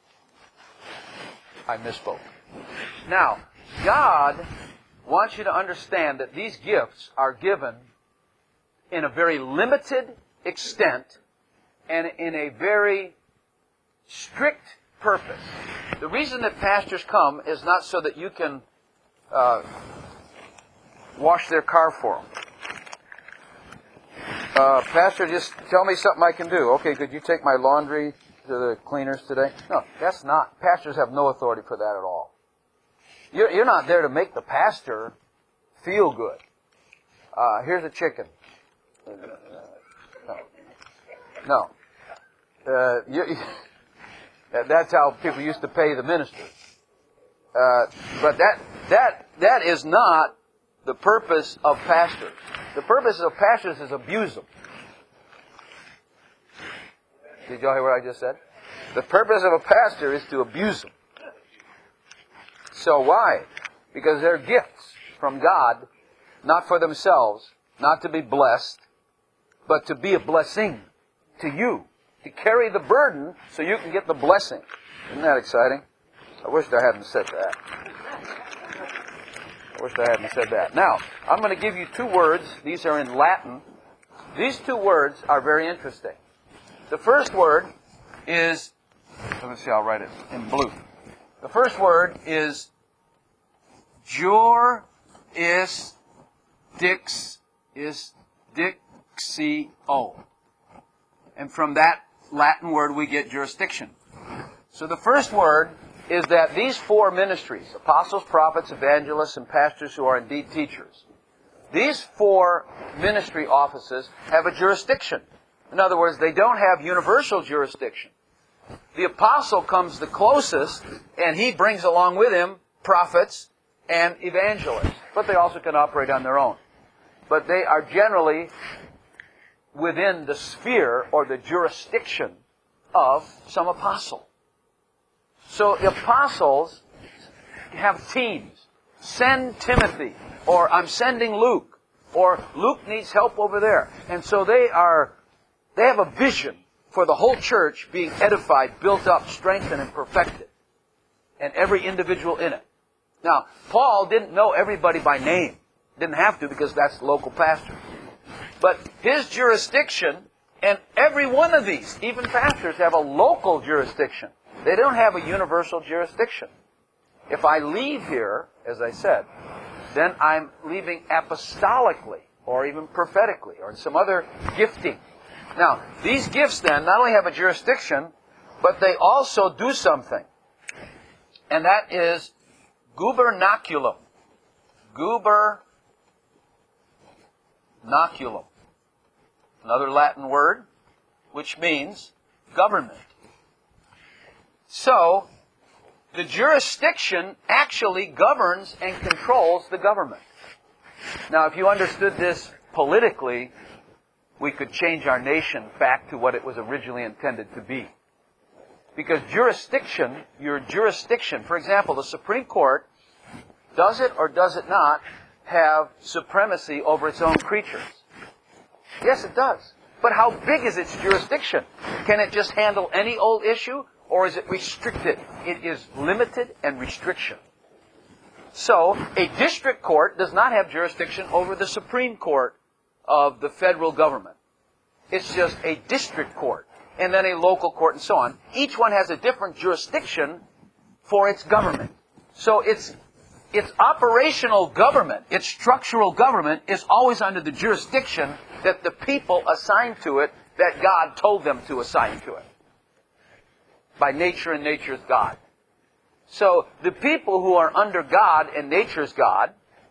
Speaker 1: I misspoke. Now, God wants you to understand that these gifts are given in a very limited extent and in a very strict purpose. The reason that pastors come is not so that you can wash their car for them. Pastor, just tell me something I can do. Okay, could you take my laundry to the cleaners today? No, that's not. Pastors have no authority for that at all. You're not there to make the pastor feel good. Here's a chicken. No. That's how people used to pay the minister. But that is not the purpose of pastors. The purpose of pastors is abuse them. Did y'all hear what I just said? The purpose of a pastor is to abuse them. So why? Because they're gifts from God, not for themselves, not to be blessed, but to be a blessing to you. To carry the burden so you can get the blessing. Isn't that exciting? I wished I hadn't said that. Now, I'm going to give you two words. These are in Latin. These two words are very interesting. The first word is, let me see, I'll write it in blue. The first word is jurisdictio. And from that Latin word we get jurisdiction. So the first word is that these four ministries, apostles, prophets, evangelists, and pastors who are indeed teachers, these four ministry offices have a jurisdiction. In other words, they don't have universal jurisdiction. The apostle comes the closest, and he brings along with him prophets and evangelists. But they also can operate on their own. But they are generally within the sphere or the jurisdiction of some apostle. So the apostles have teams. Send Timothy, or I'm sending Luke, or Luke needs help over there. And so they have a vision for the whole church being edified, built up, strengthened, and perfected. And every individual in it. Now, Paul didn't know everybody by name. Didn't have to, because that's the local pastor. But his jurisdiction, and every one of these, even pastors, have a local jurisdiction. They don't have a universal jurisdiction. If I leave here, as I said, then I'm leaving apostolically, or even prophetically, or in some other gifting. Now, these gifts then not only have a jurisdiction, but they also do something. And that is gubernaculum. Gubernaculum. Another Latin word, which means government. So, the jurisdiction actually governs and controls the government. Now, if you understood this politically, we could change our nation back to what it was originally intended to be. Because your jurisdiction, for example, the Supreme Court, does it or does it not have supremacy over its own creatures? Yes, it does. But how big is its jurisdiction? Can it just handle any old issue, or is it restricted? It is limited and restriction. So, a district court does not have jurisdiction over the Supreme Court of the federal government. It's just a district court, and then a local court, and so on. Each one has a different jurisdiction for its government. So its operational government, its structural government, is always under the jurisdiction that the people assign to it, that God told them to assign to it. By nature, and nature's God. So the people who are under God and nature's God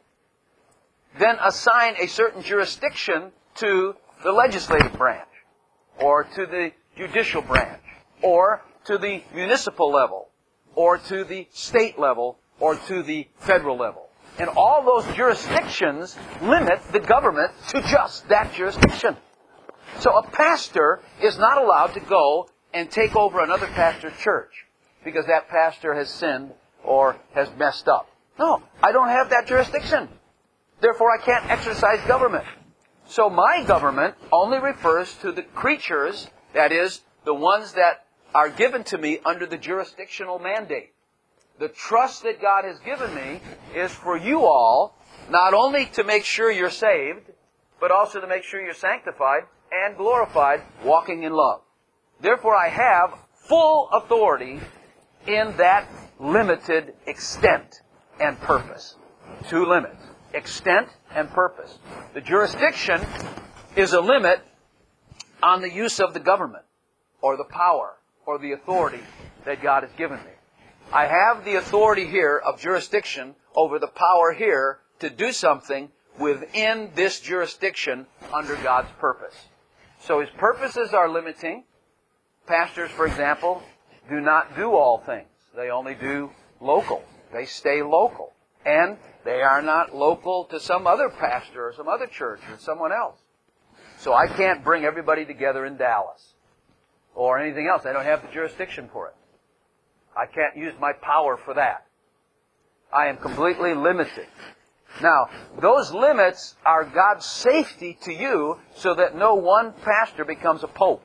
Speaker 1: then assign a certain jurisdiction to the legislative branch, or to the judicial branch, or to the municipal level, or to the state level, or to the federal level. And all those jurisdictions limit the government to just that jurisdiction. So a pastor is not allowed to go and take over another pastor's church because that pastor has sinned or has messed up. No, I don't have that jurisdiction. Therefore, I can't exercise government. So my government only refers to the creatures, that is, the ones that are given to me under the jurisdictional mandate. The trust that God has given me is for you all, not only to make sure you're saved, but also to make sure you're sanctified and glorified, walking in love. Therefore, I have full authority in that limited extent and purpose. Two limits. Extent and purpose. The jurisdiction is a limit on the use of the government, or the power, or the authority that God has given me. I have the authority here of jurisdiction over the power here to do something within this jurisdiction under God's purpose. So His purposes are limiting. Pastors, for example, do not do all things. They only do local. They stay local. And they are not local to some other pastor or some other church or someone else. So I can't bring everybody together in Dallas or anything else. I don't have the jurisdiction for it. I can't use my power for that. I am completely limited. Now, those limits are God's safety to you so that no one pastor becomes a pope.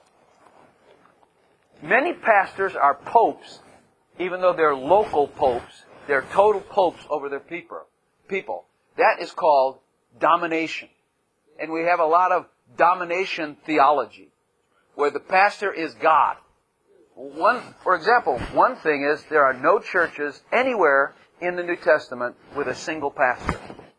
Speaker 1: Many pastors are popes, even though they're local popes. They're total popes over their people. That is called domination. And we have a lot of domination theology, where the pastor is God. For example, one thing is there are no churches anywhere in the New Testament with a single pastor.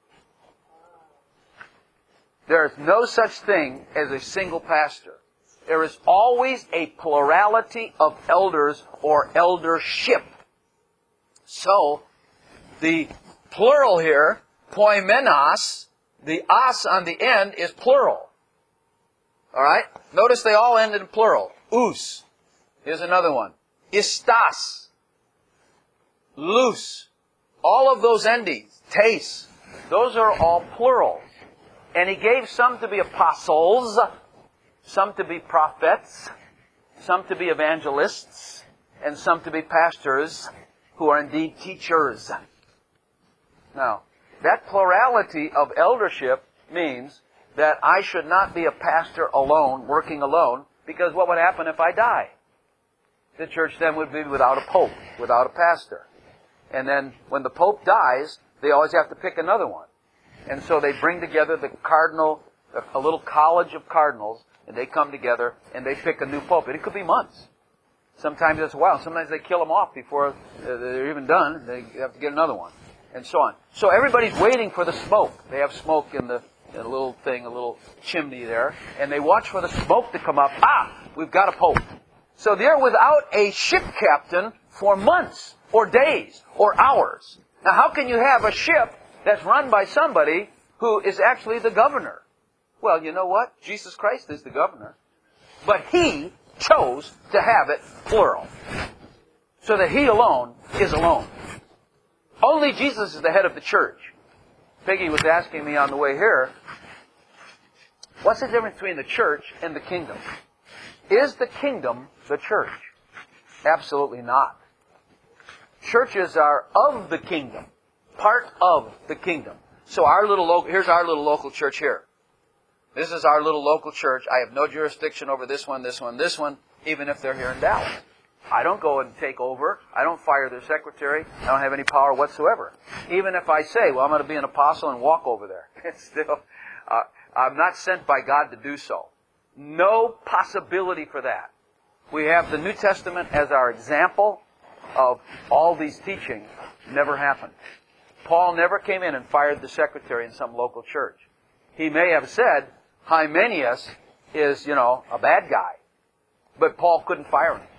Speaker 1: There is no such thing as a single pastor. There is always a plurality of elders or eldership. So, the plural here, poimenos, the os on the end is plural. Alright? Notice they all end in plural. Us. Here's another one. Istas. Lus. All of those endings. Tes. Those are all plurals. And He gave some to be apostles, some to be prophets, some to be evangelists, and some to be pastors, who are indeed teachers. Now, that plurality of eldership means that I should not be a pastor alone, working alone, because what would happen if I die? The church then would be without a pope, without a pastor. And then when the pope dies, they always have to pick another one. And so they bring together the cardinal, a little college of cardinals, and they come together and they pick a new pope. And it could be months. Sometimes it's a while. Sometimes they kill them off before they're even done. They have to get another one. And so on. So everybody's waiting for the smoke. They have smoke in a little thing, a little chimney there. And they watch for the smoke to come up. We've got a pope. So they're without a ship captain for months, or days, or hours. Now how can you have a ship that's run by somebody who is actually the governor? Well, you know what? Jesus Christ is the governor. But He chose to have it plural. So that He alone is alone. Only Jesus is the head of the church. Peggy was asking me on the way here, what's the difference between the church and the kingdom? Is the kingdom the church? Absolutely not. Churches are of the kingdom. Part of the kingdom. So here's our little local church here. This is our little local church. I have no jurisdiction over this one, even if they're here in Dallas. I don't go and take over. I don't fire their secretary. I don't have any power whatsoever. Even if I say, well, I'm going to be an apostle and walk over there. It's still, I'm not sent by God to do so. No possibility for that. We have the New Testament as our example of all these teachings. Never happened. Paul never came in and fired the secretary in some local church. He may have said, Hymenaeus is, a bad guy. But Paul couldn't fire him.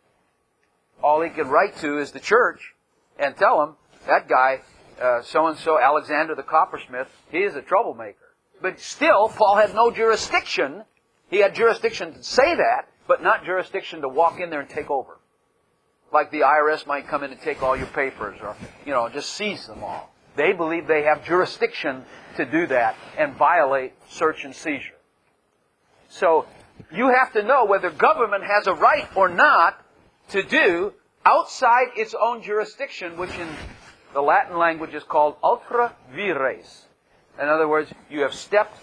Speaker 1: All he could write to is the church and tell them, that guy, so-and-so, Alexander the coppersmith, he is a troublemaker. But still, Paul had no jurisdiction. He had jurisdiction to say that, but not jurisdiction to walk in there and take over. Like the IRS might come in and take all your papers or, just seize them all. They believe they have jurisdiction to do that and violate search and seizure. So, you have to know whether government has a right or not to do outside its own jurisdiction, which in the Latin language is called ultra vires. In other words, you have stepped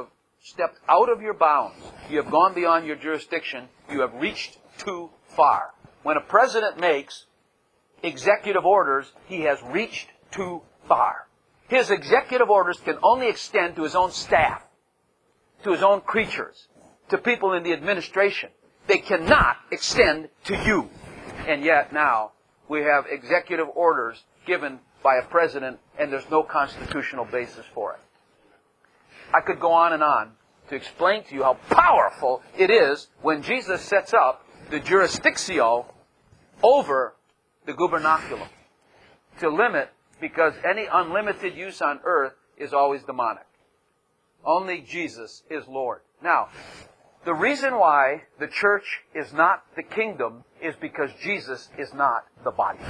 Speaker 1: out of your bounds. You have gone beyond your jurisdiction. You have reached too far. When a president makes executive orders, he has reached too far. His executive orders can only extend to his own staff, to his own creatures, to people in the administration. They cannot extend to you. And yet now we have executive orders given by a president and there's no constitutional basis for it. I could go on and on to explain to you how powerful it is when Jesus sets up the jurisdictio over the gubernaculum to limit, because any unlimited use on earth is always demonic. Only Jesus is Lord. Now, the reason why the church is not the kingdom is because Jesus is not the body.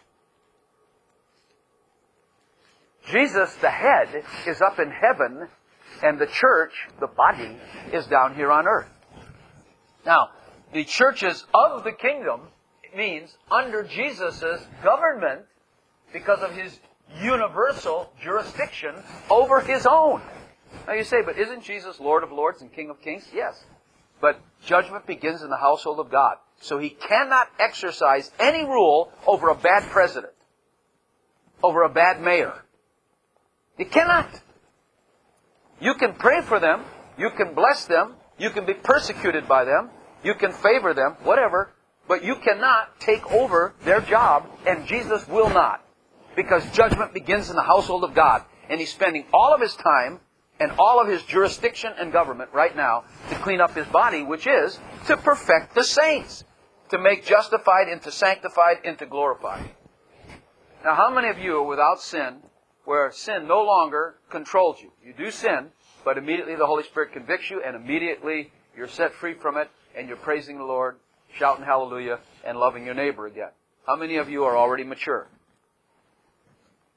Speaker 1: Jesus, the head, is up in heaven, and the church, the body, is down here on earth. Now, the churches of the kingdom means under Jesus' government because of His universal jurisdiction over His own. Now you say, but isn't Jesus Lord of Lords and King of Kings? Yes. But judgment begins in the household of God. So He cannot exercise any rule over a bad president, over a bad mayor. He cannot. You can pray for them, you can bless them, you can be persecuted by them, you can favor them, whatever, but you cannot take over their job, and Jesus will not. Because judgment begins in the household of God, and He's spending all of His time and all of His jurisdiction and government right now to clean up His body, which is to perfect the saints, to make justified into sanctified into glorified. Now, how many of you are without sin, where sin no longer controls you? You do sin, but immediately the Holy Spirit convicts you, and immediately you're set free from it, and you're praising the Lord, shouting hallelujah, and loving your neighbor again. How many of you are already mature?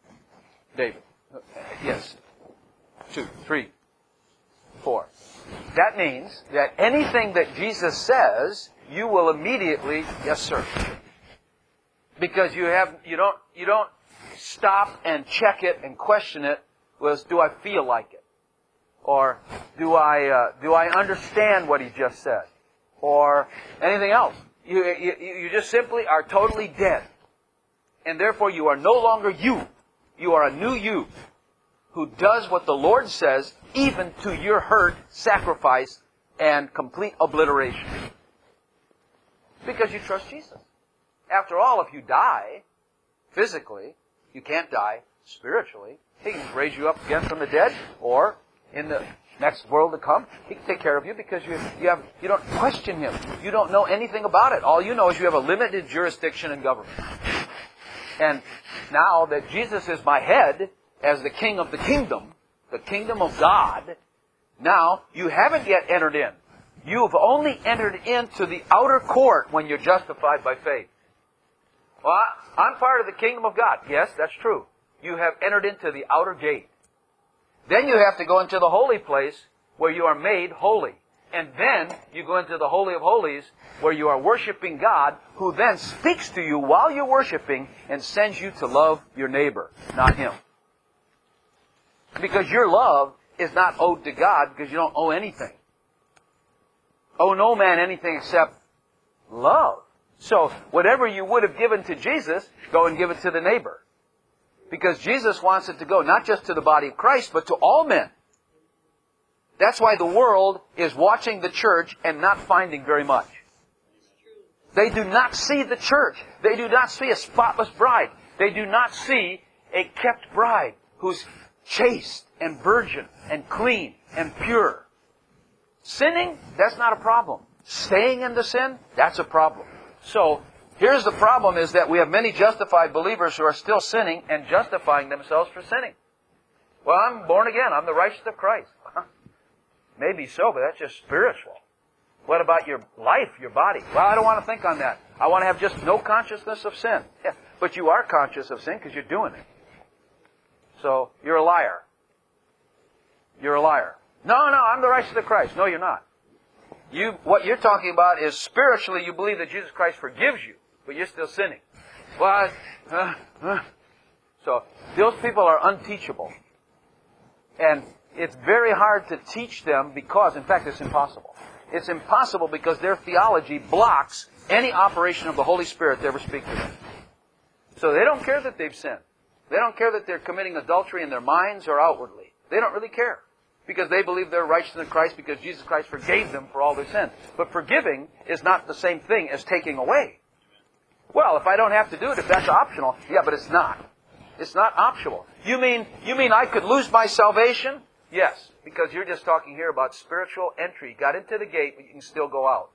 Speaker 1: David. Yes. 2, 3, 4. That means that anything that Jesus says, you will immediately, yes sir. Because you don't stop and check it and question it with, do I feel like it? Or do I understand what he just said? Or anything else. You just simply are totally dead. And therefore you are no longer you. You are a new you who does what the Lord says, even to your hurt, sacrifice, and complete obliteration. Because you trust Jesus. After all, if you die physically, you can't die spiritually. He can raise you up again from the dead, or in the next world to come, He can take care of you because you don't question Him. You don't know anything about it. All you know is you have a limited jurisdiction and government. And now that Jesus is my head, as the King of the kingdom of God, now you haven't yet entered in. You've only entered into the outer court when you're justified by faith. Well, I'm part of the kingdom of God. Yes, that's true. You have entered into the outer gate. Then you have to go into the holy place where you are made holy. And then you go into the Holy of Holies where you are worshiping God, who then speaks to you while you're worshiping and sends you to love your neighbor, not him. Because your love is not owed to God because you don't owe anything. Owe no man anything except love. So whatever you would have given to Jesus, go and give it to the neighbor. Because Jesus wants it to go not just to the body of Christ, but to all men. That's why the world is watching the church and not finding very much. They do not see the church. They do not see a spotless bride. They do not see a kept bride who's chaste and virgin and clean and pure. Sinning, that's not a problem. Staying in the sin, that's a problem. So, here's the problem is that we have many justified believers who are still sinning and justifying themselves for sinning. Well, I'm born again. I'm the righteousness of Christ. Maybe so, but that's just spiritual. What about your life, your body? Well, I don't want to think on that. I want to have just no consciousness of sin. Yeah, but you are conscious of sin because you're doing it. So, you're a liar. You're a liar. No, I'm the righteousness of Christ. No, you're not. What you're talking about is spiritually you believe that Jesus Christ forgives you, but you're still sinning. Well, So, those people are unteachable. And it's very hard to teach them because, in fact, it's impossible. It's impossible because their theology blocks any operation of the Holy Spirit to ever speak to them. So they don't care that they've sinned. They don't care that they're committing adultery in their minds or outwardly. They don't really care. Because they believe they're righteous in Christ because Jesus Christ forgave them for all their sins. But forgiving is not the same thing as taking away. Well, if I don't have to do it, if that's optional, yeah, but it's not. It's not optional. You mean I could lose my salvation? Yes, because you're just talking here about spiritual entry. You got into the gate, but you can still go out.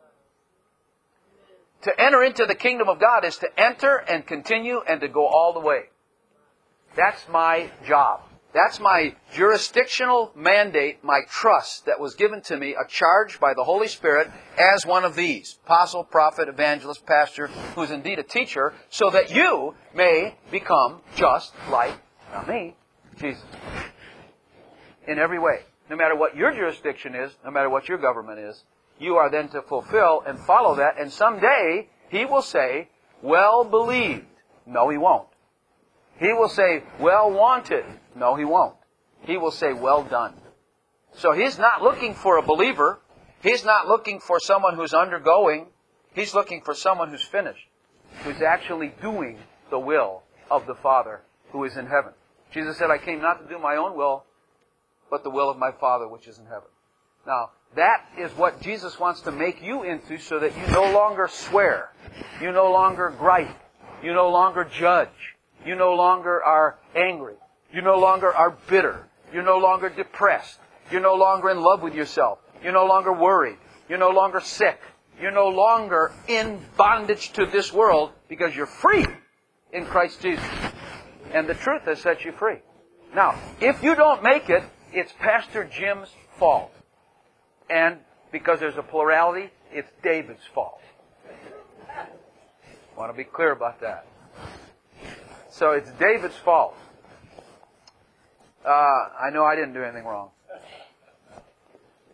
Speaker 1: To enter into the kingdom of God is to enter and continue and to go all the way. That's my job. That's my jurisdictional mandate, my trust that was given to me, a charge by the Holy Spirit as one of these. Apostle, prophet, evangelist, pastor, who's indeed a teacher, so that you may become just like, not me, Jesus. In every way. No matter what your jurisdiction is, no matter what your government is, you are then to fulfill and follow that, and someday He will say, well believed. No, He won't. He will say, well wanted. No, He won't. He will say, well done. So He's not looking for a believer. He's not looking for someone who's undergoing. He's looking for someone who's finished, who's actually doing the will of the Father who is in heaven. Jesus said, I came not to do my own will, but the will of my Father which is in heaven. Now, that is what Jesus wants to make you into so that you no longer swear. You no longer gripe. You no longer judge. You no longer are angry. You no longer are bitter. You're no longer depressed. You're no longer in love with yourself. You're no longer worried. You're no longer sick. You're no longer in bondage to this world because you're free in Christ Jesus. And the truth has set you free. Now, if you don't make it, it's Pastor Jim's fault. And because there's a plurality, it's David's fault. I want to be clear about that. So it's David's fault. I know I didn't do anything wrong.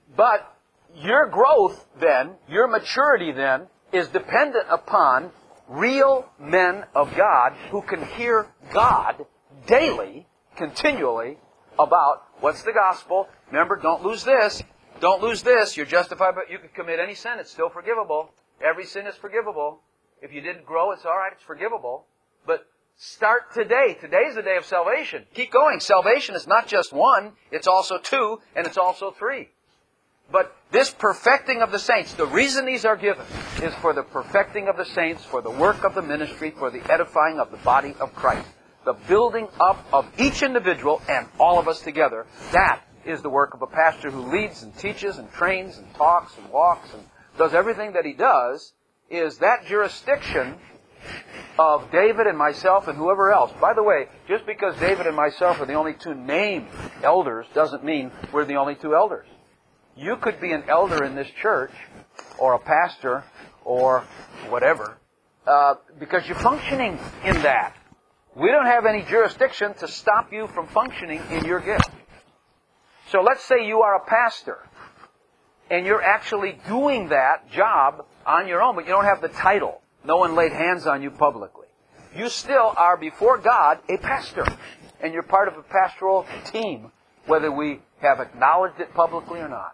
Speaker 1: But your growth then, your maturity then, is dependent upon real men of God who can hear God daily, continually, about what's the gospel. Remember, don't lose this. Don't lose this. You're justified, but you can commit any sin. It's still forgivable. Every sin is forgivable. If you didn't grow, it's all right. It's forgivable. But start today. Today's the day of salvation. Keep going. Salvation is not just one. It's also two, and it's also three. But this perfecting of the saints, the reason these are given is for the perfecting of the saints, for the work of the ministry, for the edifying of the body of Christ. The building up of each individual and all of us together. That is the work of a pastor who leads and teaches and trains and talks and walks and does everything that he does. Is that jurisdiction of David and myself and whoever else. By the way, just because David and myself are the only two named elders doesn't mean we're the only two elders. You could be an elder in this church, or a pastor, or whatever, because you're functioning in that. We don't have any jurisdiction to stop you from functioning in your gift. So let's say you are a pastor, and you're actually doing that job on your own, but you don't have the title. No one laid hands on you publicly. You still are before God a pastor, and you're part of a pastoral team, whether we have acknowledged it publicly or not.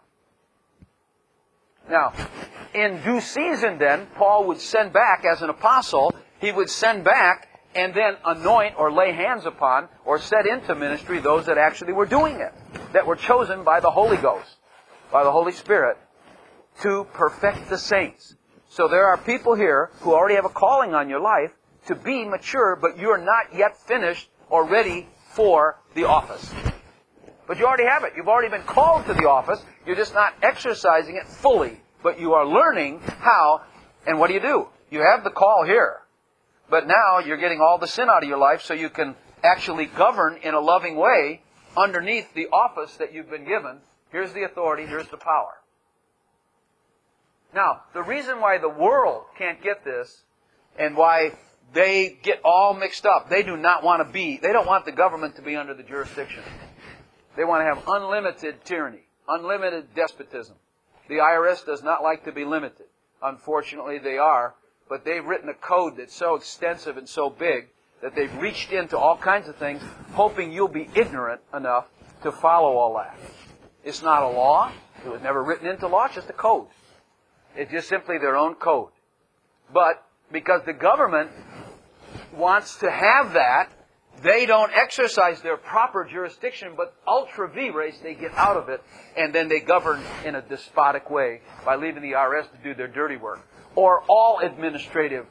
Speaker 1: Now, in due season then, Paul would send back as an apostle, he would send back and then anoint or lay hands upon or set into ministry those that actually were doing it, that were chosen by the Holy Ghost, by the Holy Spirit, to perfect the saints. So there are people here who already have a calling on your life to be mature, but you're not yet finished or ready for the office. But you already have it. You've already been called to the office. You're just not exercising it fully. But you are learning how, and what do? You have the call here. But now you're getting all the sin out of your life so you can actually govern in a loving way underneath the office that you've been given. Here's the authority, here's the power. Now, the reason why the world can't get this, and why they get all mixed up, they don't want the government to be under the jurisdiction. They want to have unlimited tyranny, unlimited despotism. The IRS does not like to be limited. Unfortunately, they are, but they've written a code that's so extensive and so big that they've reached into all kinds of things, hoping you'll be ignorant enough to follow all that. It's not a law. It was never written into law. It's just a code. It's just simply their own code. But because the government wants to have that, they don't exercise their proper jurisdiction, but ultra vires, they get out of it, and then they govern in a despotic way by leaving the IRS to do their dirty work. Or all administrative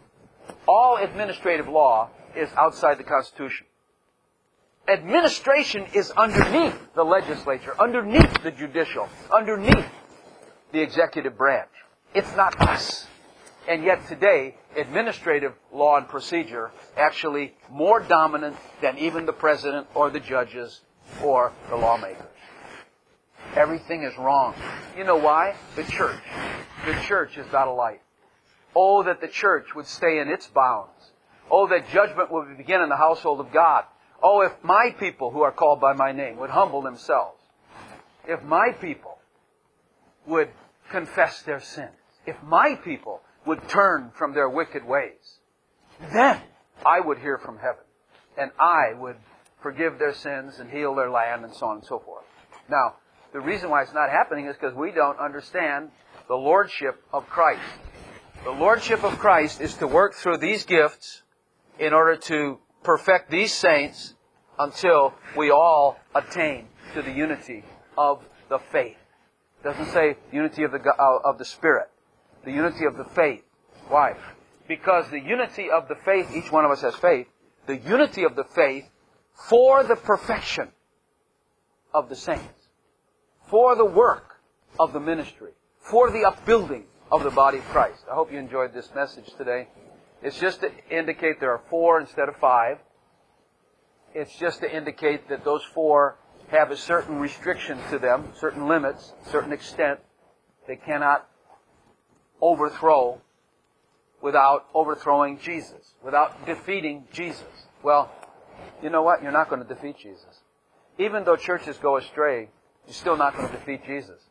Speaker 1: law is outside the Constitution. Administration is underneath the legislature, underneath the judicial, underneath the executive branch. It's not us. And yet today, administrative law and procedure actually more dominant than even the president or the judges or the lawmakers. Everything is wrong. You know why? The church. The church is not a light. Oh, that the church would stay in its bounds. Oh, that judgment would begin in the household of God. Oh, if my people who are called by my name would humble themselves. If my people would confess their sins. If my people would turn from their wicked ways, then I would hear from heaven, and I would forgive their sins and heal their land, and so on and so forth. Now, the reason why it's not happening is because we don't understand the lordship of Christ. The lordship of Christ is to work through these gifts in order to perfect these saints until we all attain to the unity of the faith. It doesn't say unity of the Spirit. The unity of the faith. Why? Because the unity of the faith, each one of us has faith, the unity of the faith for the perfection of the saints, for the work of the ministry, for the upbuilding of the body of Christ. I hope you enjoyed this message today. It's just to indicate there are 4 instead of 5. It's just to indicate that those 4 have a certain restriction to them, certain limits, certain extent. They cannot overthrow without overthrowing Jesus, without defeating Jesus. Well, you know what? You're not going to defeat Jesus. Even though churches go astray, you're still not going to defeat Jesus.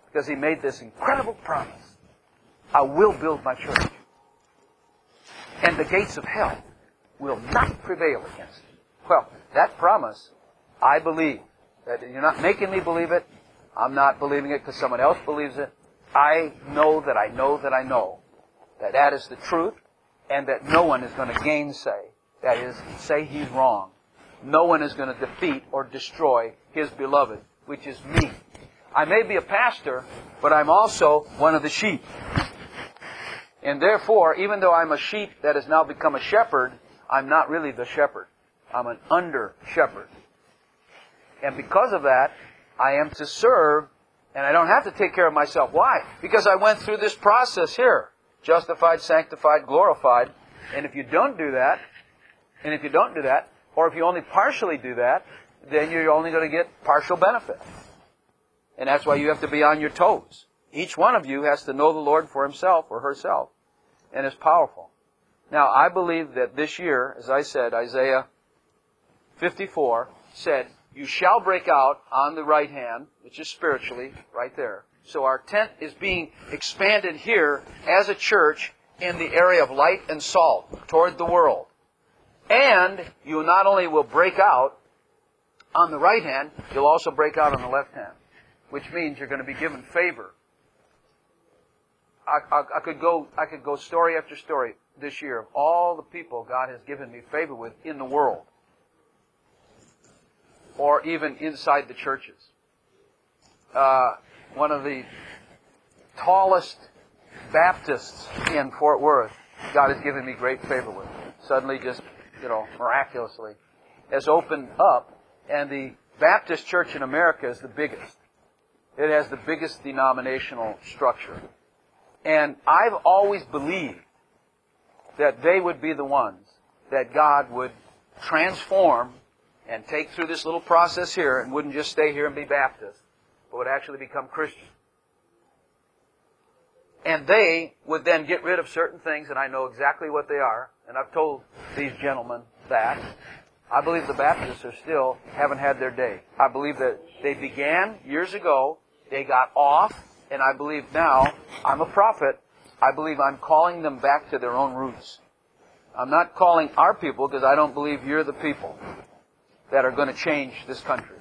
Speaker 1: because He made this incredible promise. I will build my church. And the gates of hell will not prevail against it. Well, that promise, I believe. That you're not making me believe it. I'm not believing it because someone else believes it. I know that I know that I know that that is the truth, and that no one is going to gainsay. That is, say He's wrong. No one is going to defeat or destroy His beloved, which is me. I may be a pastor, but I'm also one of the sheep. And therefore, even though I'm a sheep that has now become a shepherd, I'm not really the shepherd. I'm an under-shepherd. And because of that, I am to serve, and I don't have to take care of myself. Why? Because I went through this process here. Justified, sanctified, glorified. And if you don't do that, or if you only partially do that, then you're only going to get partial benefit. And that's why you have to be on your toes. Each one of you has to know the Lord for himself or herself. And it's powerful. Now, I believe that this year, as I said, Isaiah 54 said, you shall break out on the right hand, which is spiritually, right there. So our tent is being expanded here as a church in the area of light and salt toward the world. And you not only will break out on the right hand, you'll also break out on the left hand, which means you're going to be given favor. I could go story after story this year of all the people God has given me favor with in the world, or even inside the churches. One of the tallest Baptists in Fort Worth, God has given me great favor with. Suddenly, just, miraculously, has opened up, and the Baptist church in America is the biggest. It has the biggest denominational structure. And I've always believed that they would be the ones that God would transform and take through this little process here, and wouldn't just stay here and be Baptist, but would actually become Christian. And they would then get rid of certain things, and I know exactly what they are, and I've told these gentlemen that. I believe the Baptists haven't had their day. I believe that they began years ago, they got off, and I believe now, I'm a prophet, I believe I'm calling them back to their own roots. I'm not calling our people, because I don't believe you're the people that are going to change this country.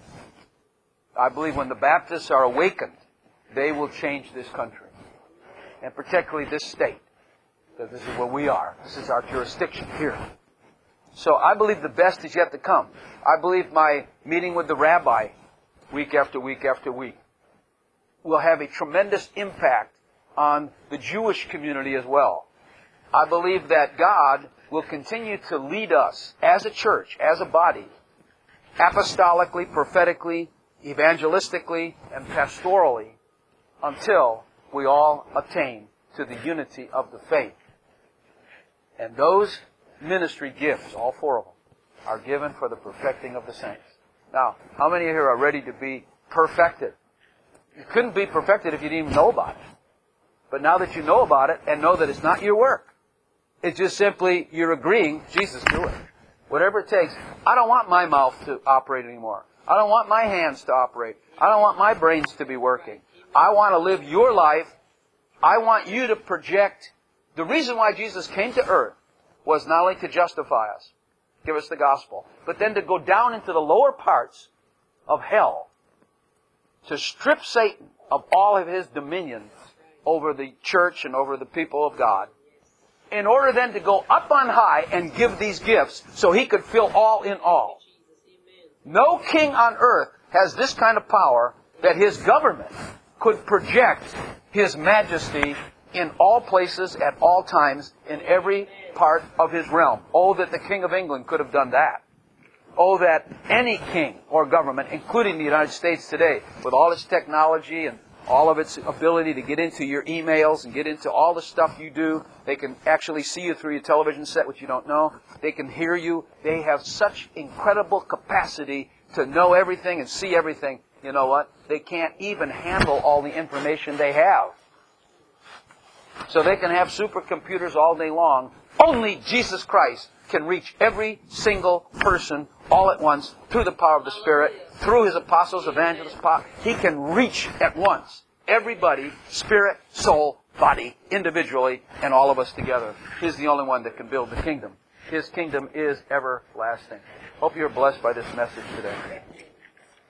Speaker 1: I believe when the Baptists are awakened, they will change this country. And particularly this state. Because this is where we are. This is our jurisdiction here. So I believe the best is yet to come. I believe my meeting with the rabbi, week after week after week, will have a tremendous impact on the Jewish community as well. I believe that God will continue to lead us as a church, as a body, apostolically, prophetically, evangelistically, and pastorally, until we all attain to the unity of the faith. And those ministry gifts, all four of them, are given for the perfecting of the saints. Now, how many here are ready to be perfected? You couldn't be perfected if you didn't even know about it. But now that you know about it and know that it's not your work, it's just simply you're agreeing, Jesus, do it. Whatever it takes. I don't want my mouth to operate anymore. I don't want my hands to operate. I don't want my brains to be working. I want to live your life. I want you to project. The reason why Jesus came to earth was not only to justify us, give us the gospel, but then to go down into the lower parts of hell, to strip Satan of all of his dominion over the church and over the people of God, in order then to go up on high and give these gifts so He could fill all in all. No king on earth has this kind of power that his government could project His majesty in all places, at all times, in every part of His realm. Oh, that the King of England could have done that. Oh, that any king or government, including the United States today, with all its technology and all of its ability to get into your emails and get into all the stuff you do. They can actually see you through your television set, which you don't know. They can hear you. They have such incredible capacity to know everything and see everything. You know what? They can't even handle all the information they have. So they can have supercomputers all day long. Only Jesus Christ can reach every single person all at once through the power of the Spirit, through His apostles, evangelists. He can reach at once everybody, spirit, soul, body, individually, and all of us together. He's the only one that can build the kingdom. His kingdom is everlasting. Hope you're blessed by this message today.